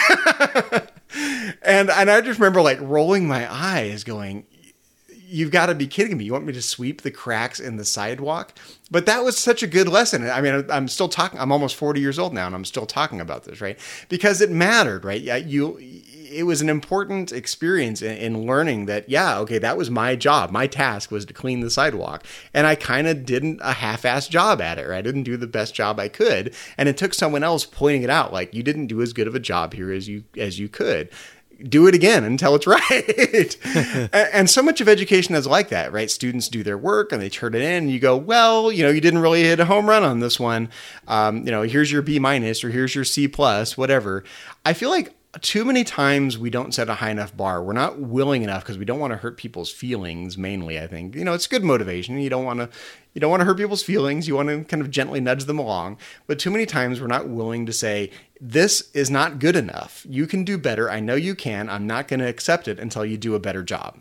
and and I just remember like rolling my eyes going, "You've got to be kidding me. You want me to sweep the cracks in the sidewalk?" But that was such a good lesson. I mean, I'm still talking, I'm almost forty years old now, and I'm still talking about this, right? Because it mattered, right? Yeah, you, it was an important experience in, in learning that, yeah, okay, that was my job. My task was to clean the sidewalk. And I kind of didn't a half-assed job at it, right? I didn't do the best job I could. And it took someone else pointing it out, like, you didn't do as good of a job here as you as you could. Do it again until it's right. And so much of education is like that, right? Students do their work and they turn it in and you go, well, you know, you didn't really hit a home run on this one. Um, you know, here's your B minus or here's your C plus, whatever. I feel like too many times we don't set a high enough bar. We're not willing enough because we don't want to hurt people's feelings mainly, I think. You know, it's good motivation. You don't want to you don't want to hurt people's feelings. You want to kind of gently nudge them along. But too many times we're not willing to say, this is not good enough. You can do better. I know you can. I'm not going to accept it until you do a better job.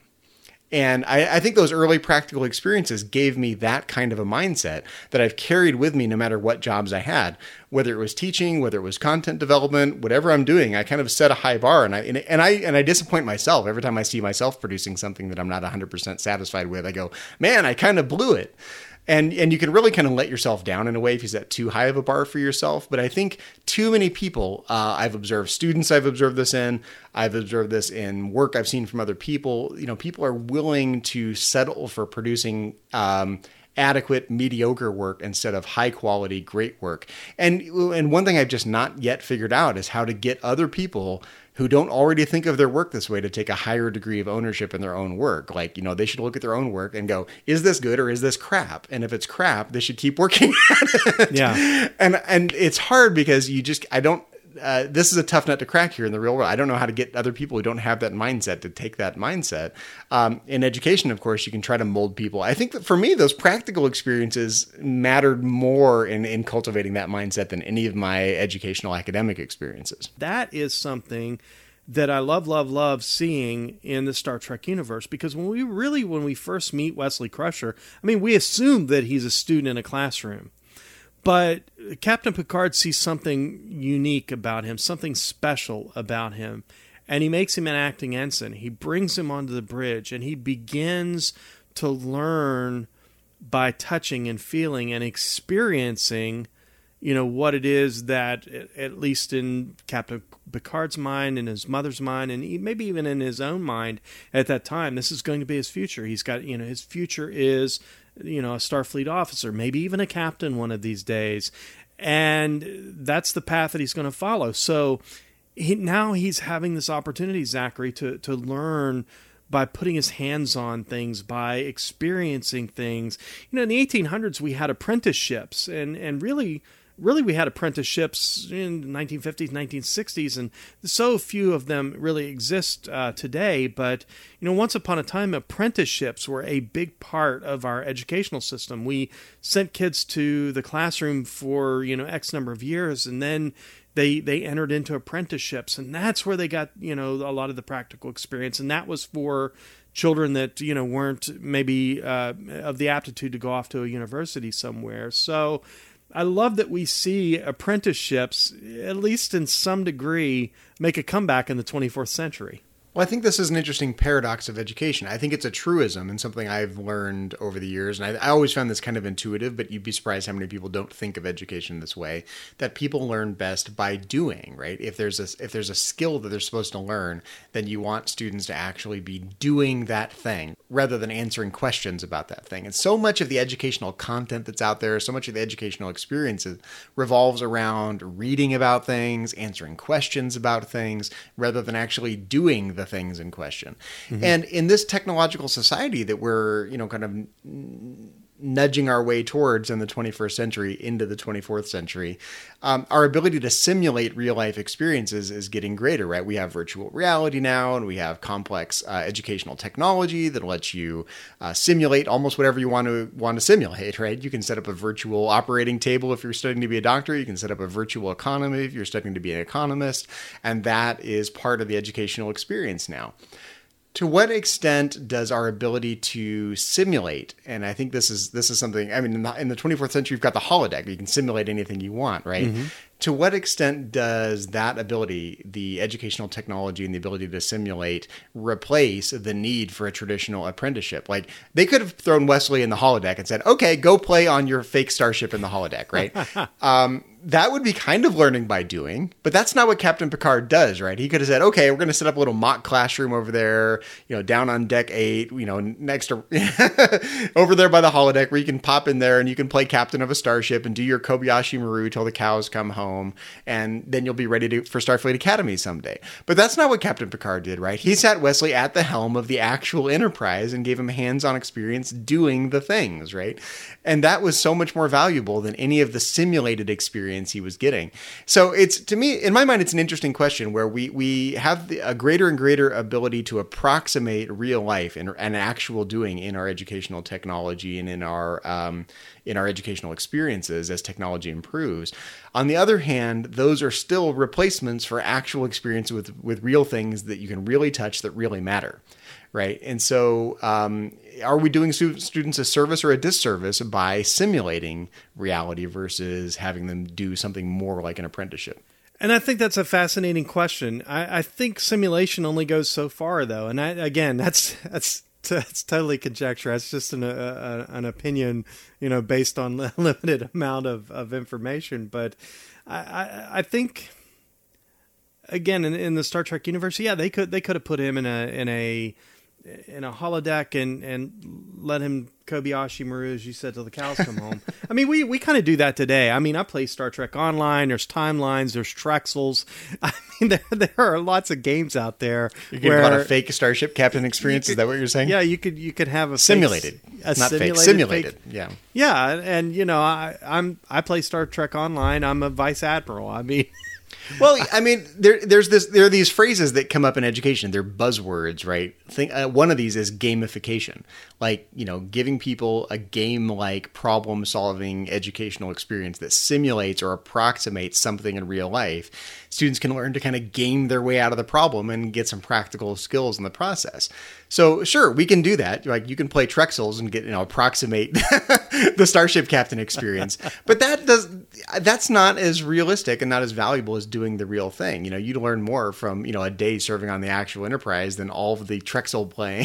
And I, I think those early practical experiences gave me that kind of a mindset that I've carried with me no matter what jobs I had, whether it was teaching, whether it was content development, whatever I'm doing. I kind of set a high bar, and I and, and I and I disappoint myself every time I see myself producing something that I'm not one hundred percent satisfied with. I go, man, I kind of blew it. And and you can really kind of let yourself down in a way if you set too high of a bar for yourself. But I think too many people, uh, I've observed students I've observed this in, I've observed this in work I've seen from other people. You know, people are willing to settle for producing um, adequate, mediocre work instead of high quality, great work. And and one thing I've just not yet figured out is how to get other people who don't already think of their work this way to take a higher degree of ownership in their own work. Like, you know, they should look at their own work and go, is this good or is this crap? And if it's crap, they should keep working at it. Yeah. And, and it's hard because you just, I don't, uh, this is a tough nut to crack here in the real world. I don't know how to get other people who don't have that mindset to take that mindset. Um, in education, of course, you can try to mold people. I think that for me, those practical experiences mattered more in, in cultivating that mindset than any of my educational academic experiences. That is something that I love, love, love seeing in the Star Trek universe, because when we really, when we first meet Wesley Crusher, I mean, we assume that he's a student in a classroom. But Captain Picard sees something unique about him, something special about him, and he makes him an acting ensign. He brings him onto the bridge, and he begins to learn by touching and feeling and experiencing, you know, what it is that, at least in Captain Picard's mind, in his mother's mind, and maybe even in his own mind at that time, this is going to be his future. He's got, you know, his future is, you know, a Starfleet officer, maybe even a captain one of these days. And that's the path that he's going to follow. So he, now he's having this opportunity, Zachary, to, to learn by putting his hands on things, by experiencing things. You know, in the eighteen hundreds, we had apprenticeships, and, and really, really we had apprenticeships in the nineteen fifties, nineteen sixties, and so few of them really exist uh, today. But, you know, once upon a time, apprenticeships were a big part of our educational system. We sent kids to the classroom for, you know, X number of years, and then they they entered into apprenticeships, and that's where they got, you know, a lot of the practical experience. And that was for children that, you know, weren't maybe uh, of the aptitude to go off to a university somewhere. So I love that we see apprenticeships, at least in some degree, make a comeback in the twenty-fourth century. Well, I think this is an interesting paradox of education. I think it's a truism and something I've learned over the years. And I, I always found this kind of intuitive, but you'd be surprised how many people don't think of education this way, that people learn best by doing, right? If there's a, if there's a skill that they're supposed to learn, then you want students to actually be doing that thing rather than answering questions about that thing. And so much of the educational content that's out there, so much of the educational experiences revolves around reading about things, answering questions about things, rather than actually doing the things in question. Mm-hmm. And in this technological society that we're, you know, kind of n- nudging our way towards in the twenty-first century into the twenty-fourth century, um, our ability to simulate real life experiences is getting greater, right? We have virtual reality now, and we have complex uh, educational technology that lets you uh, simulate almost whatever you want to want to simulate, right? You can set up a virtual operating table if you're studying to be a doctor. You can set up a virtual economy if you're studying to be an economist, and that is part of the educational experience now. To what extent does our ability to simulate, and I think this is this is something, I mean, in the, in the twenty-fourth century, you've got the holodeck, you can simulate anything you want, right? Mm-hmm. To what extent does that ability, the educational technology and the ability to simulate, replace the need for a traditional apprenticeship? Like, they could have thrown Wesley in the holodeck and said, okay, go play on your fake starship in the holodeck, right? um, that would be kind of learning by doing, but that's not what Captain Picard does, right? He could have said, okay, we're going to set up a little mock classroom over there, you know, down on deck eight, you know, next to, over there by the holodeck, where you can pop in there and you can play captain of a starship and do your Kobayashi Maru till the cows come home, and then you'll be ready to, for Starfleet Academy someday. But that's not what Captain Picard did, right? He sat Wesley at the helm of the actual Enterprise and gave him hands-on experience doing the things, right? And that was so much more valuable than any of the simulated experience he was getting. So it's, to me, in my mind, it's an interesting question where we we have the, a greater and greater ability to approximate real life and, and actual doing in our educational technology and in our um, in our educational experiences as technology improves. On the other hand, those are still replacements for actual experience with with real things that you can really touch that really matter. Right. And so um, are we doing students a service or a disservice by simulating reality versus having them do something more like an apprenticeship? And I think that's a fascinating question. I, I think simulation only goes so far, though. And I, again, that's that's that's totally conjecture. That's just an a, an opinion, you know, based on a limited amount of, of information. But I, I, I think, again, in, in the Star Trek universe, yeah, they could they could have put him in a in a in a holodeck and, and let him Kobayashi Maru, as you said, till the cows come home. I mean, we, we kind of do that today. I mean, I play Star Trek Online. There's timelines. There's Trexels. I mean, there, there are lots of games out there. You can have a fake Starship Captain experience. Could, is that what you're saying? Yeah, you could you could have a simulated, fake, a not simulated, fake, simulated. Fake, yeah, yeah, and you know, I I'm I play Star Trek Online. I'm a vice admiral. I mean. Well, I mean, there, there's this. There are these phrases that come up in education. They're buzzwords, right? Think, uh, one of these is gamification, like, you know, giving people a game-like problem-solving educational experience that simulates or approximates something in real life. Students can learn to kind of game their way out of the problem and get some practical skills in the process. So, sure, we can do that. Like, you can play Trexels and get, you know, approximate the Starship Captain experience, but that does that's not as realistic and not as valuable as doing the real thing. You know, you'd learn more from, you know, a day serving on the actual Enterprise than all of the Trexel playing.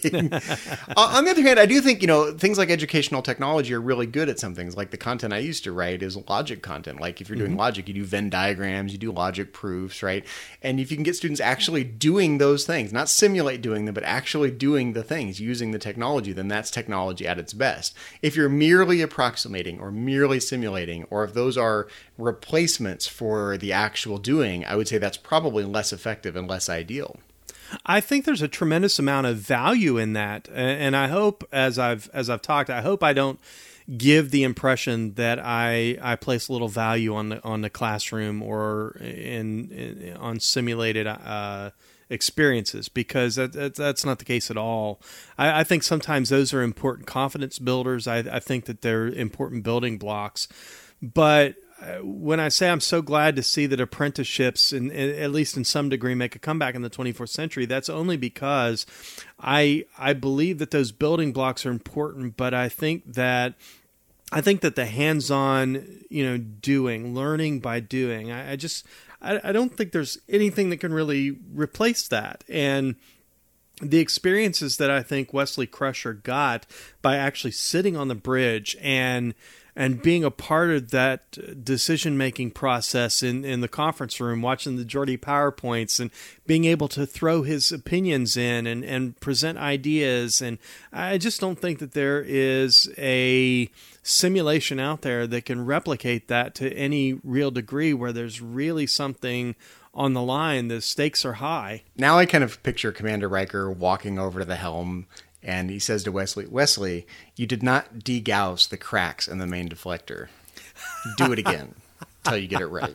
On the other hand, I do think, you know, things like educational technology are really good at some things. Like the content I used to write is logic content. Like if you're doing mm-hmm. logic, you do Venn diagrams, you do logic proofs, right? And if you can get students actually doing those things, not simulate doing them, but actually doing the things using the technology, then that's technology at its best. If you're merely approximating or merely simulating, or if those are replacements for the actual doing, I would say that's probably less effective and less ideal. I think there's a tremendous amount of value in that, and I hope, as I've as I've talked, I hope I don't give the impression that I I place little value on the on the classroom or in, in on simulated uh, experiences, because that, that, that's not the case at all. I, I think sometimes those are important confidence builders. I, I think that they're important building blocks, but when I say I'm so glad to see that apprenticeships, in, in, at least in some degree, make a comeback in the twenty-fourth century, that's only because I I believe that those building blocks are important. But I think that I think that the hands-on, you know, doing, learning by doing, I, I just I, I don't think there's anything that can really replace that. And the experiences that I think Wesley Crusher got by actually sitting on the bridge and and being a part of that decision-making process in, in the conference room, watching the Geordie PowerPoints and being able to throw his opinions in and, and present ideas. And I just don't think that there is a simulation out there that can replicate that to any real degree where there's really something on the line. The stakes are high. Now I kind of picture Commander Riker walking over to the helm, and he says to Wesley, Wesley, you did not degauss the cracks in the main deflector. Do it again until you get it right.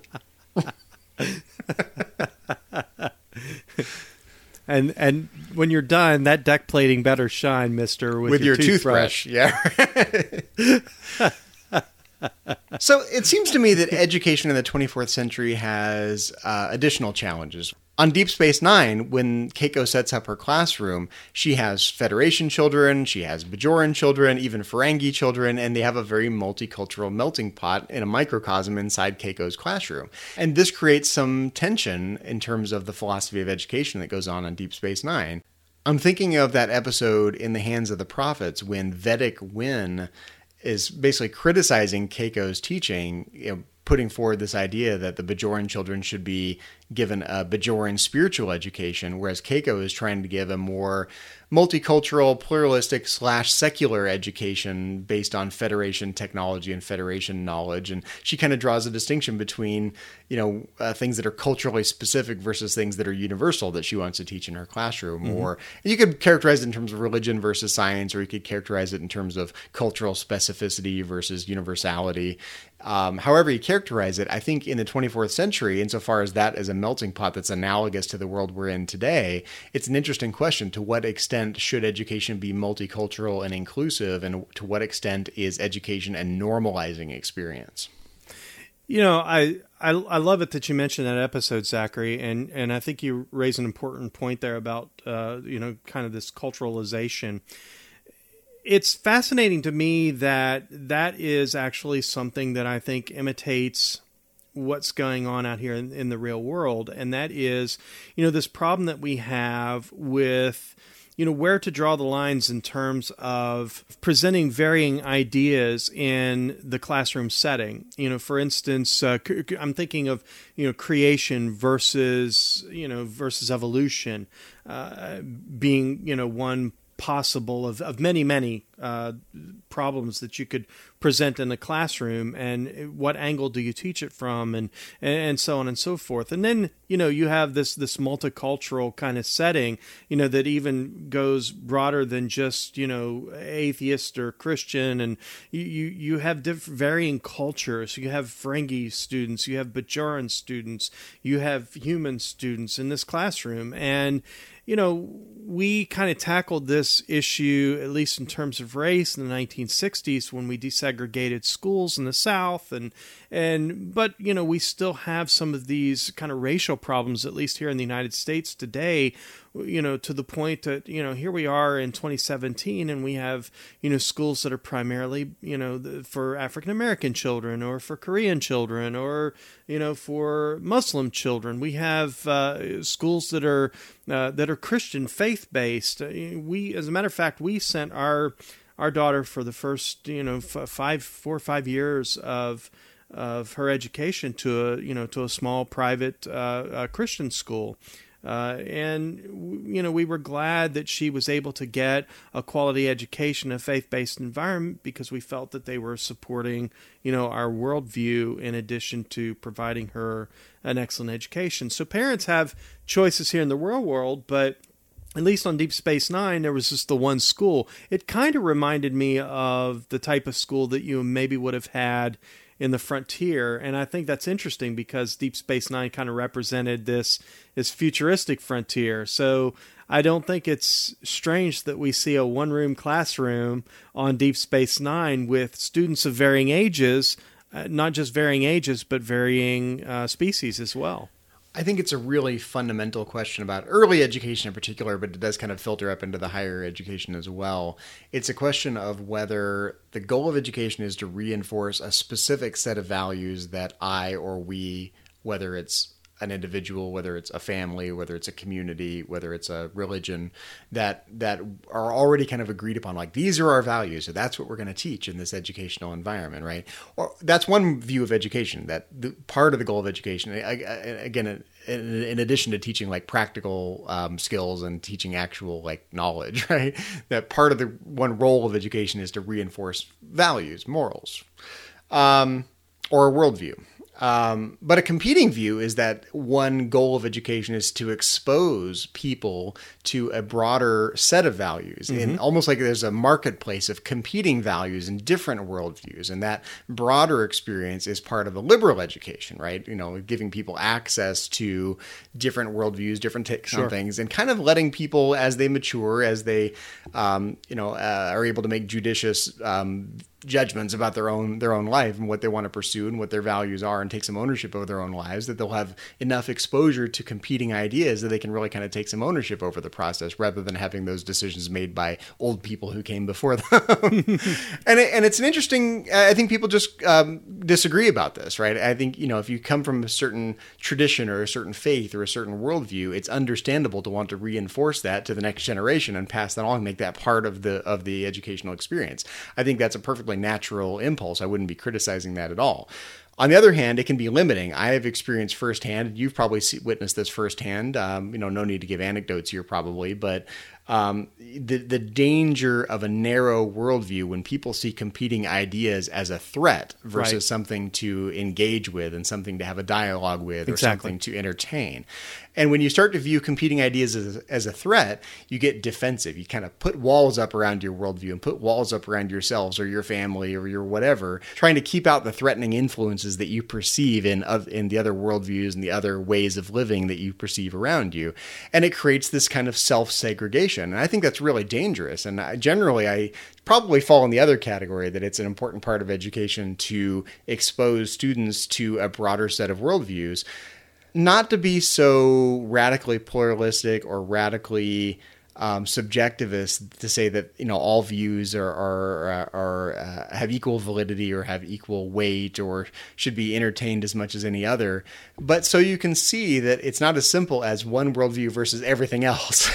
and and when you're done, that deck plating better shine, mister, with, with your, your toothbrush. toothbrush. Yeah. So it seems to me that education in the twenty-fourth century has uh, additional challenges. On Deep Space Nine, when Keiko sets up her classroom, she has Federation children, she has Bajoran children, even Ferengi children, and they have a very multicultural melting pot in a microcosm inside Keiko's classroom. And this creates some tension in terms of the philosophy of education that goes on on Deep Space Nine. I'm thinking of that episode in The Hands of the Prophets when Vedic Wynn is basically criticizing Keiko's teaching, you know, putting forward this idea that the Bajoran children should be given a Bajoran spiritual education, whereas Keiko is trying to give a more multicultural, pluralistic slash secular education based on Federation technology and Federation knowledge. And she kind of draws a distinction between, you know, uh, things that are culturally specific versus things that are universal that she wants to teach in her classroom. Mm-hmm. Or you could characterize it in terms of religion versus science, or you could characterize it in terms of cultural specificity versus universality. Um, however you characterize it, I think in the twenty-fourth century, insofar as that is a melting pot that's analogous to the world we're in today, it's an interesting question. To what extent should education be multicultural and inclusive, and to what extent is education a normalizing experience? You know, I, I I love it that you mentioned that episode, Zachary, and, and I think you raise an important point there about, uh, you know, kind of this culturalization. It's fascinating to me that that is actually something that I think imitates what's going on out here in, in the real world. And that is, you know, this problem that we have with, you know, where to draw the lines in terms of presenting varying ideas in the classroom setting. You know, for instance, uh, I'm thinking of, you know, creation versus, you know, versus evolution uh, being, you know, one possible of, of many, many uh, problems that you could present in the classroom, and what angle do you teach it from, and, and so on and so forth. And then, you know, you have this, this multicultural kind of setting, you know, that even goes broader than just, you know, atheist or Christian. And you, you, you have different varying cultures. You have Ferengi students, you have Bajoran students, you have human students in this classroom. And, you know, we kind of tackled this issue, at least in terms of race, in the nineteen sixties when we desegregated schools in the South. And, and but, you know, we still have some of these kind of racial problems, at least here in the United States today, you know, to the point that, you know, here we are in twenty seventeen and we have, you know, schools that are primarily, you know, for African-American children or for Korean children or, you know, for Muslim children. We have uh, schools that are uh, that are Christian faith-based. We, as a matter of fact, we sent our our daughter for the first, you know, f- five, four or five years of of her education to a, you know, to a small private uh, uh, Christian school. Uh, and, you know, we were glad that she was able to get a quality education, a faith-based environment, because we felt that they were supporting, you know, our worldview in addition to providing her an excellent education. So parents have choices here in the real world, but at least on Deep Space Nine, there was just the one school. It kind of reminded me of the type of school that you maybe would have had in the Frontier, and I think that's interesting because Deep Space Nine kind of represented this, this futuristic frontier. So I don't think it's strange that we see a one-room classroom on Deep Space Nine with students of varying ages, uh, not just varying ages, but varying uh, species as well. I think it's a really fundamental question about early education in particular, but it does kind of filter up into the higher education as well. It's a question of whether the goal of education is to reinforce a specific set of values that I or we, whether it's an individual, whether it's a family, whether it's a community, whether it's a religion, that that are already kind of agreed upon. Like, these are our values, so that's what we're going to teach in this educational environment, right? Or that's one view of education, that the, part of the goal of education, again, in, in addition to teaching like practical um, skills and teaching actual like knowledge, right? That part of the one role of education is to reinforce values, morals, um, or a worldview. Um, but a competing view is that one goal of education is to expose people to a broader set of values, mm-hmm. and almost like there's a marketplace of competing values and different worldviews. And that broader experience is part of a liberal education, right? You know, giving people access to different worldviews, different takes sure. on things, and kind of letting people, as they mature, as they, um, you know, uh, are able to make judicious um judgments about their own their own life and what they want to pursue and what their values are, and take some ownership over their own lives, that they'll have enough exposure to competing ideas that they can really kind of take some ownership over the process, rather than having those decisions made by old people who came before them. and it, and it's an interesting, I think people just um, disagree about this, right? I think, you know, if you come from a certain tradition or a certain faith or a certain worldview, it's understandable to want to reinforce that to the next generation and pass that on and make that part of the of the educational experience. I think that's a perfectly natural impulse. I wouldn't be criticizing that at all. On the other hand, it can be limiting. I have experienced firsthand, you've probably see, witnessed this firsthand, um, you know, no need to give anecdotes here probably, but um, the, the danger of a narrow worldview when people see competing ideas as a threat versus right. something to engage with and something to have a dialogue with, or exactly. something to entertain. And when you start to view competing ideas as, as a threat, you get defensive. You kind of put walls up around your worldview and put walls up around yourselves or your family or your whatever, trying to keep out the threatening influences that you perceive in, in the other worldviews and the other ways of living that you perceive around you. And it creates this kind of self-segregation. And I think that's really dangerous. And I, generally, I probably fall in the other category, that it's an important part of education to expose students to a broader set of worldviews. Not to be so radically pluralistic or radically um, subjectivist to say that, you know, all views are are, are uh, have equal validity or have equal weight or should be entertained as much as any other. But so you can see that it's not as simple as one worldview versus everything else.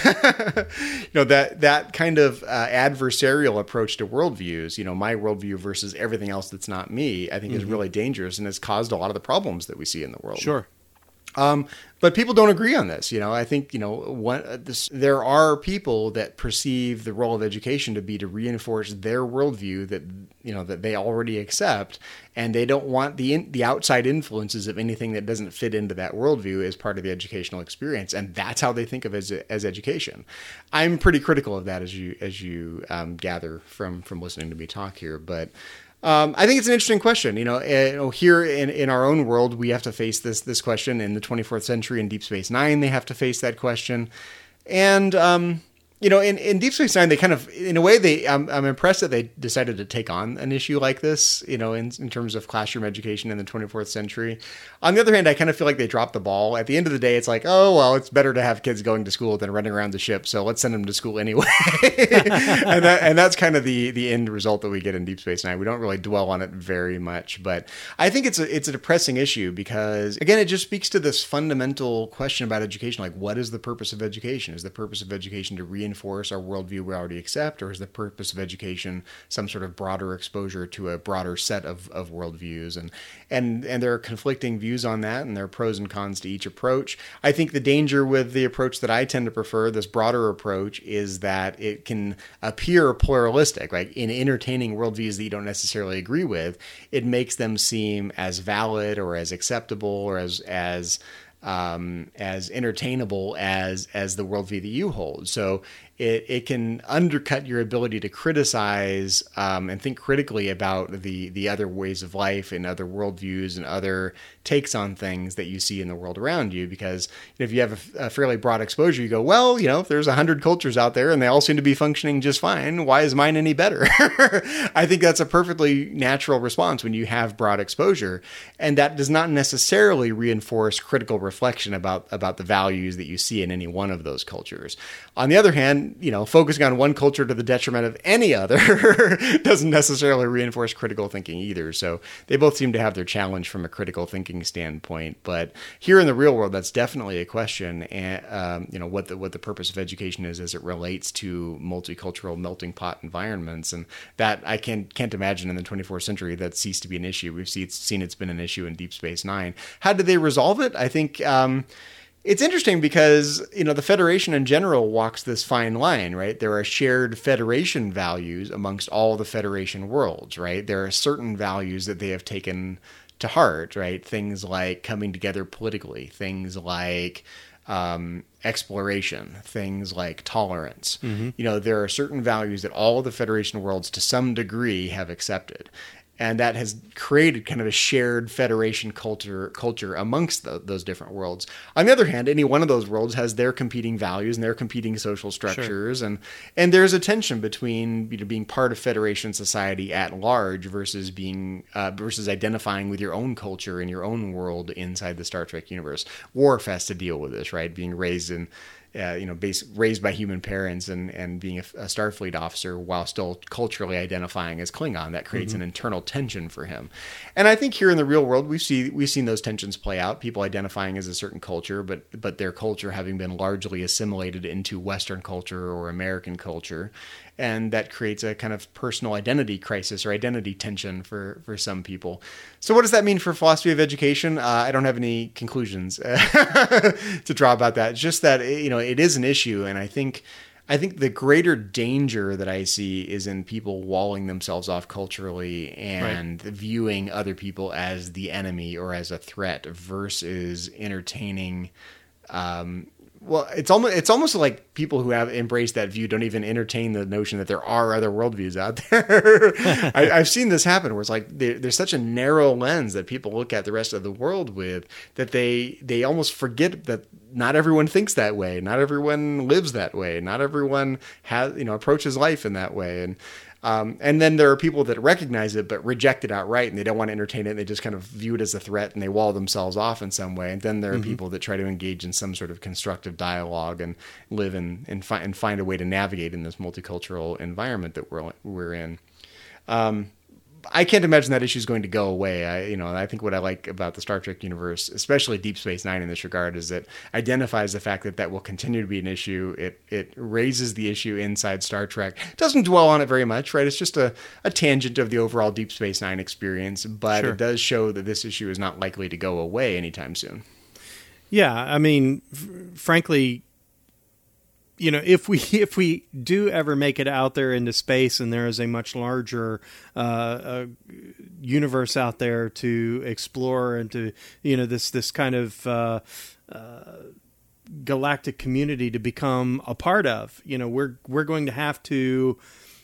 you know, that that kind of uh, adversarial approach to worldviews, you know, my worldview versus everything else that's not me, I think mm-hmm. is really dangerous and has caused a lot of the problems that we see in the world. Sure. Um, but people don't agree on this. You know, I think, you know, one, uh, this, there are people that perceive the role of education to be to reinforce their worldview that, you know, that they already accept, and they don't want the in, the outside influences of anything that doesn't fit into that worldview as part of the educational experience. And that's how they think of it as, as education. I'm pretty critical of that, as you, as you um, gather from, from listening to me talk here. But Um, I think it's an interesting question. You know, uh, here in, in our own world, we have to face this this question. In the twenty-fourth century, in Deep Space Nine, they have to face that question. And, um, you know, in, in Deep Space Nine, they kind of, in a way, they I'm, I'm impressed that they decided to take on an issue like this, you know, in, in terms of classroom education in the twenty-fourth century. On the other hand, I kind of feel like they dropped the ball. At the end of the day, it's like, oh, well, it's better to have kids going to school than running around the ship, so let's send them to school anyway. and, that, and that's kind of the, the end result that we get in Deep Space Nine. We don't really dwell on it very much, but I think it's a, it's a depressing issue because, again, it just speaks to this fundamental question about education. Like, what is the purpose of education? Is the purpose of education to reinforce our worldview we already accept, or is the purpose of education some sort of broader exposure to a broader set of, of worldviews? And, and, and there are conflicting views on that, and there are pros and cons to each approach. I think the danger with the approach that I tend to prefer, this broader approach, is that it can appear pluralistic. Like, in entertaining worldviews that you don't necessarily agree with, it makes them seem as valid or as acceptable or as as um, as entertainable as as the worldview that you hold. So it, it can undercut your ability to criticize um, and think critically about the the other ways of life and other worldviews and other takes on things that you see in the world around you. Because if you have a, a fairly broad exposure, you go, well, you know, if there's a hundred cultures out there and they all seem to be functioning just fine, why is mine any better? I think that's a perfectly natural response when you have broad exposure, and that does not necessarily reinforce critical reflection about about the values that you see in any one of those cultures. On the other hand, you know, focusing on one culture to the detriment of any other doesn't necessarily reinforce critical thinking either. So they both seem to have their challenge from a critical thinking standpoint. But here in the real world, that's definitely a question. And um, you know, what the what the purpose of education is as it relates to multicultural melting pot environments, and that I can't can't imagine in the twenty-fourth century that ceased to be an issue. We've seen seen it's been an issue in Deep Space Nine. How did they resolve it? I think. Um, It's interesting because, you know, the Federation in general walks this fine line, right? There are shared Federation values amongst all the Federation worlds, right? There are certain values that they have taken to heart, right? Things like coming together politically, things like um, exploration, things like tolerance. Mm-hmm. You know, there are certain values that all the Federation worlds to some degree have accepted. And that has created kind of a shared Federation culture culture amongst the, those different worlds. On the other hand, any one of those worlds has their competing values and their competing social structures. Sure. And and there's a tension between, you know, being part of Federation society at large versus being uh, versus identifying with your own culture and your own world inside the Star Trek universe. Worf has to deal with this, right? Being raised in Uh, you know, base, raised by human parents and, and being a, a Starfleet officer while still culturally identifying as Klingon, that creates mm-hmm. an internal tension for him. And I think here in the real world, we see we've seen those tensions play out. People identifying as a certain culture, but but their culture having been largely assimilated into Western culture or American culture, and that creates a kind of personal identity crisis or identity tension for for some people. So what does that mean for philosophy of education? Uh, I don't have any conclusions to draw about that. It's just that, you know, it is an issue, and I think I think the greater danger that I see is in people walling themselves off culturally and right. viewing other people as the enemy or as a threat versus entertaining. Um, well, it's almost it's almost like people who have embraced that view don't even entertain the notion that there are other worldviews out there. I, I've seen this happen where it's like there, there's such a narrow lens that people look at the rest of the world with that they they almost forget that not everyone thinks that way, not everyone lives that way, not everyone has you know approaches life in that way, and. Um, and then there are people that recognize it but reject it outright, and they don't want to entertain it. And they just kind of view it as a threat, and they wall themselves off in some way. And then there are mm-hmm. people that try to engage in some sort of constructive dialogue and live in and, fi- and find a way to navigate in this multicultural environment that we're we're in. Um, I can't imagine that issue is going to go away. I, you know, I think what I like about the Star Trek universe, especially Deep Space Nine in this regard, is it identifies the fact that that will continue to be an issue. It it raises the issue inside Star Trek. It doesn't dwell on it very much, right? It's just a, a tangent of the overall Deep Space Nine experience, but sure. It does show that this issue is not likely to go away anytime soon. Yeah, I mean, f- frankly, you know, if we if we do ever make it out there into space and there is a much larger uh, uh, universe out there to explore and to, you know, this this kind of uh, uh, galactic community to become a part of, you know, we're we're going to have to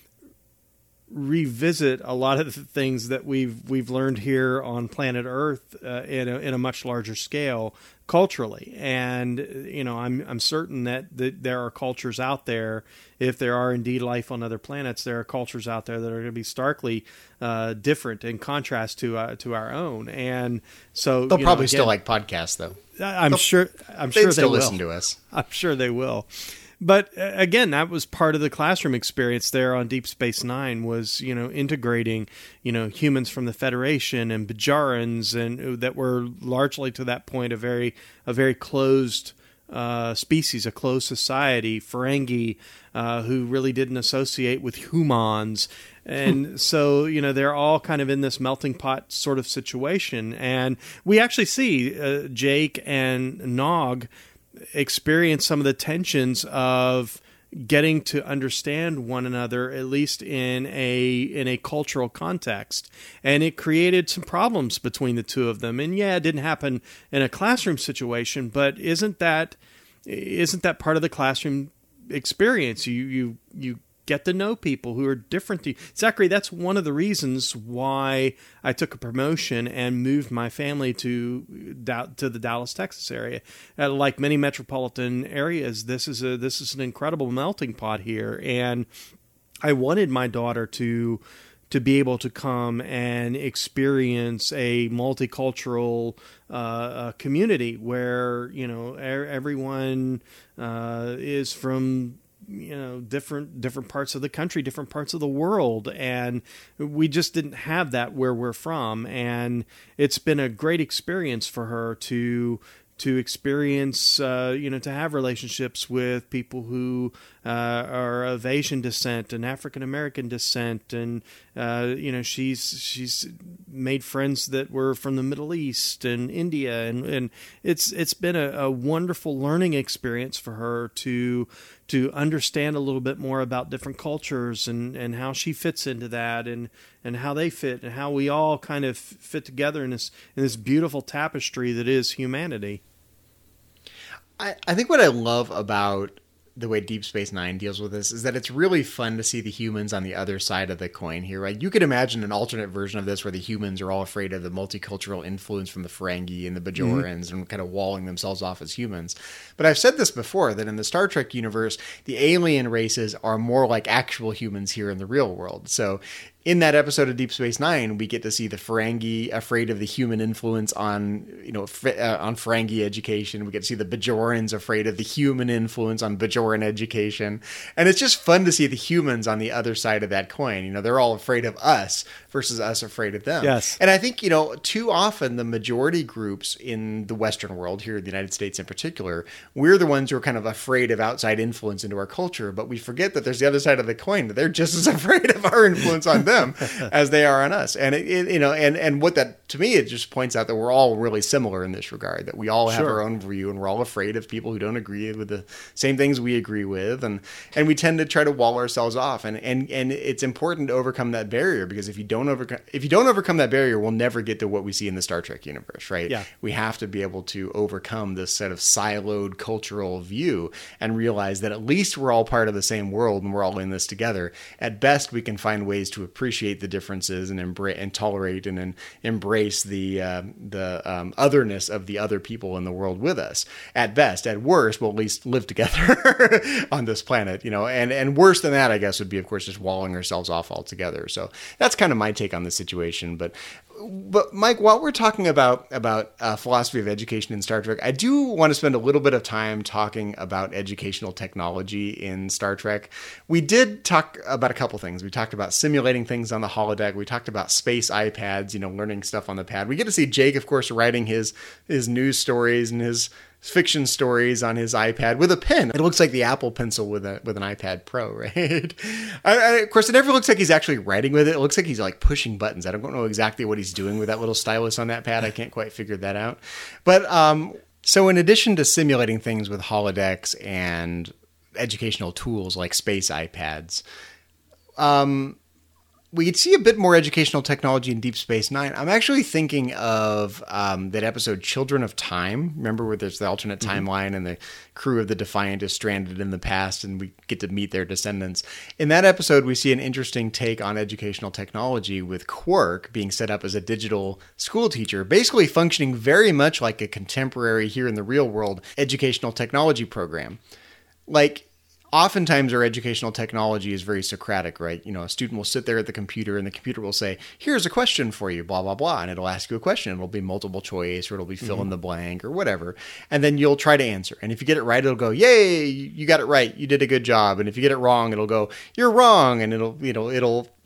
revisit a lot of the things that we've we've learned here on planet Earth uh, in a in a much larger scale culturally. And you know, I'm I'm certain that, that there are cultures out there, if there are indeed life on other planets, there are cultures out there that are going to be starkly uh, different in contrast to uh, to our own. And so they'll you probably know, again, still like podcasts, though. I'm they'll, sure. I'm sure sure still they will listen to us. I'm sure they will. But again, that was part of the classroom experience there on Deep Space Nine was, you know, integrating, you know, humans from the Federation and Bajarans, and that were largely to that point a very a very closed uh, species, a closed society. Ferengi, uh, who really didn't associate with humans. And so, you know, they're all kind of in this melting pot sort of situation. And we actually see uh, Jake and Nog experience some of the tensions of getting to understand one another, at least in a in a cultural context. And it created some problems between the two of them. And yeah, it didn't happen in a classroom situation, but isn't that isn't that part of the classroom experience? You you you get to know people who are different to you. Zachary, that's one of the reasons why I took a promotion and moved my family to to the Dallas, Texas area. Uh, like many metropolitan areas, this is a this is an incredible melting pot here, and I wanted my daughter to to be able to come and experience a multicultural uh, uh, community where, you know, er- everyone uh, is from, you know, different different parts of the country, different parts of the world, and we just didn't have that where we're from. And it's been a great experience for her to to experience, uh, you know, to have relationships with people who uh, are of Asian descent and African American descent, and uh, you know, she's she's made friends that were from the Middle East and India, and and it's it's been a, a wonderful learning experience for her to to understand a little bit more about different cultures and, and how she fits into that, and, and how they fit, and how we all kind of fit together in this in this beautiful tapestry that is humanity. I, I think what I love about the way Deep Space Nine deals with this is that it's really fun to see the humans on the other side of the coin here, right? You could imagine an alternate version of this where the humans are all afraid of the multicultural influence from the Ferengi and the Bajorans, mm-hmm. and kind of walling themselves off as humans. But I've said this before, that in the Star Trek universe, the alien races are more like actual humans here in the real world. So in that episode of Deep Space Nine, we get to see the Ferengi afraid of the human influence on, you know, uh, on Ferengi education. We get to see the Bajorans afraid of the human influence on Bajoran education. And it's just fun to see the humans on the other side of that coin. You know, they're all afraid of us versus us afraid of them. Yes. And I think, you know, too often the majority groups in the Western world, here in the United States in particular, we're the ones who are kind of afraid of outside influence into our culture. But we forget that there's the other side of the coin, that they're just as afraid of our influence on them as they are on us. And it, it, you know, and and what that, to me, it just points out that we're all really similar in this regard, that we all have Sure. our own view, and we're all afraid of people who don't agree with the same things we agree with, and and we tend to try to wall ourselves off. And and and it's important to overcome that barrier, because if you don't overcome if you don't overcome that barrier, we'll never get to what we see in the Star Trek universe, right? Yeah. We have to be able to overcome this sort of siloed cultural view and realize that at least we're all part of the same world and we're all in this together. At best, we can find ways to appreciate the differences and embrace and tolerate and, and embrace the uh, the um, otherness of the other people in the world with us. At best, at worst, we'll at least live together on this planet, you know. And and worse than that, I guess, would be, of course, just walling ourselves off altogether. So that's kind of my take on the situation. But But Mike, while we're talking about about uh, philosophy of education in Star Trek, I do want to spend a little bit of time talking about educational technology in Star Trek. We did talk about a couple things. We talked about simulating things on the holodeck. We talked about space iPads, you know, learning stuff on the pad. We get to see Jake, of course, writing his his news stories and his fiction stories on his iPad with a pen. It looks like the Apple Pencil with a with an iPad Pro, right? I, I, of course, it never looks like he's actually writing with it. It looks like he's like pushing buttons. I don't know exactly what he's doing with that little stylus on that pad. I can't quite figure that out. But um, so in addition to simulating things with holodecks and educational tools like space iPads, um, we could see a bit more educational technology in Deep Space Nine. I'm actually thinking of um, that episode Children of Time. Remember where there's the alternate Mm-hmm. timeline and the crew of the Defiant is stranded in the past and we get to meet their descendants. In that episode, we see an interesting take on educational technology with Quark being set up as a digital school teacher, basically functioning very much like a contemporary here in the real world educational technology program. Like, oftentimes our educational technology is very Socratic, right? You know, a student will sit there at the computer and the computer will say, here's a question for you, blah, blah, blah. And it'll ask you a question. It'll be multiple choice or it'll be fill in Mm-hmm. the blank or whatever. And then you'll try to answer. And if you get it right, it'll go, yay, you got it right. You did a good job. And if you get it wrong, it'll go, you're wrong. And it'll, you know, it'll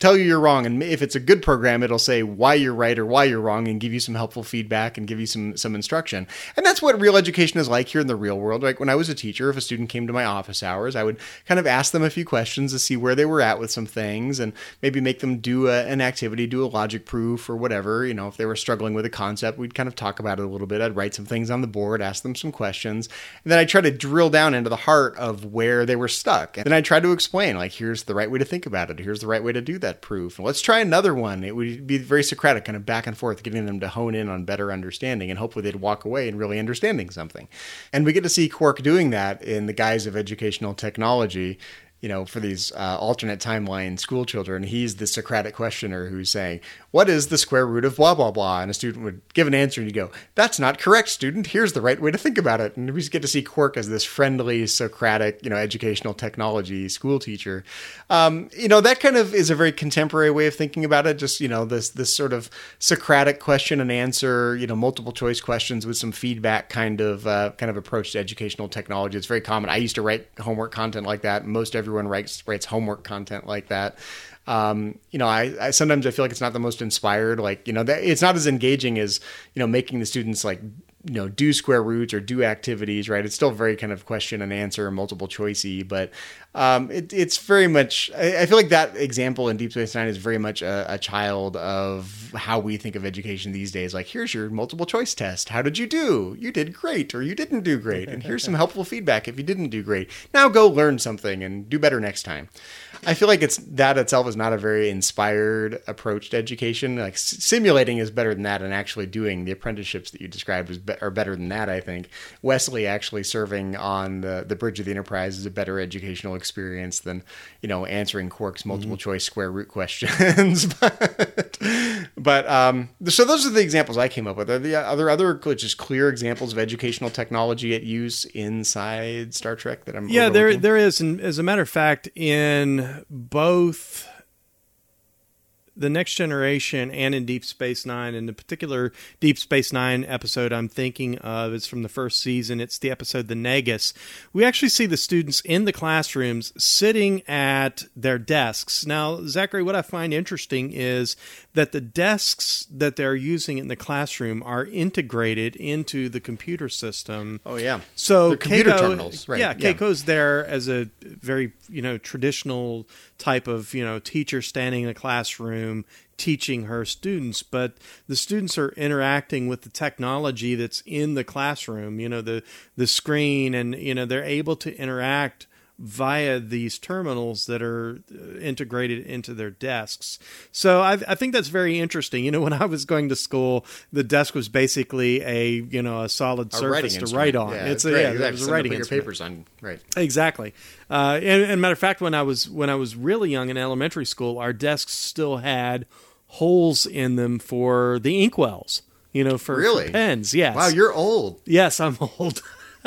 tell you you're wrong. And if it's a good program, it'll say why you're right or why you're wrong and give you some helpful feedback and give you some, some instruction. And that's what real education is like here in the real world. Like when I was a teacher, if a student came to my office hours, I would kind of ask them a few questions to see where they were at with some things and maybe make them do a, an activity, do a logic proof or whatever. You know, if they were struggling with a concept, we'd kind of talk about it a little bit. I'd write some things on the board, ask them some questions, and then I'd try to drill down into the heart of where they were stuck. And then I'd try to explain, like, here's the right way to think about it. Here's the right way to do that proof. And let's try another one. It would be very Socratic, kind of back and forth, getting them to hone in on better understanding, and hopefully they'd walk away and really understanding something. And we get to see Quark doing that in the guise of educational technology. You know, for these uh, alternate timeline school children, he's the Socratic questioner who's saying, what is the square root of blah, blah, blah? And a student would give an answer and you go, that's not correct, student. Here's the right way to think about it. And we just get to see Quark as this friendly, Socratic, you know, educational technology school teacher. Um, you know, that kind of is a very contemporary way of thinking about it. Just, you know, this, this sort of Socratic question and answer, you know, multiple choice questions with some feedback kind of, uh, kind of approach to educational technology. It's very common. I used to write homework content like that. Most everyone Everyone writes writes homework content like that. Um, you know, I, I sometimes I feel like it's not the most inspired. Like, you know, that it's not as engaging as, you know, making the students like, you know, do square roots or do activities, right? It's still very kind of question and answer, multiple choicey, but um, it, it's very much, I, I feel like that example in Deep Space Nine is very much a, a child of how we think of education these days. Like, here's your multiple choice test. How did you do? You did great, or you didn't do great. And here's some helpful feedback if you didn't do great. Now go learn something and do better next time. I feel like it's that itself is not a very inspired approach to education. Like s- simulating is better than that, and actually doing the apprenticeships that you described is be- are better than that. I think Wesley actually serving on the, the bridge of the Enterprise is a better educational experience than, you know, answering Quark's multiple mm-hmm. choice square root questions. but but um, so those are the examples I came up with. Are there other other just clear examples of educational technology at use inside Star Trek that I'm yeah there overlooking? there is, and as a matter of fact, in both The Next Generation and in Deep Space Nine, and the particular Deep Space Nine episode I'm thinking of is from the first season. It's the episode The Negus. We actually see the students in the classrooms sitting at their desks. Now, Zachary, what I find interesting is that the desks that they're using in the classroom are integrated into the computer system. Oh, yeah. So They're computer Keiko, terminals, right? Yeah, yeah. Keiko's there as a very, you know, traditional type of, you know, teacher standing in a classroom teaching her students, but the students are interacting with the technology that's in the classroom, you know, the the screen, and, you know, they're able to interact via these terminals that are integrated into their desks. So I, I think that's very interesting. You know, when I was going to school, the desk was basically a, you know, a solid a surface to write on. Yeah, it's a, yeah, exactly. it was a writing your instrument. papers on, right. Exactly. Uh, and, and matter of fact, when I was when I was really young in elementary school, our desks still had holes in them for the inkwells, you know, for, really? for pens. Yes. Wow, you're old. Yes, I'm old.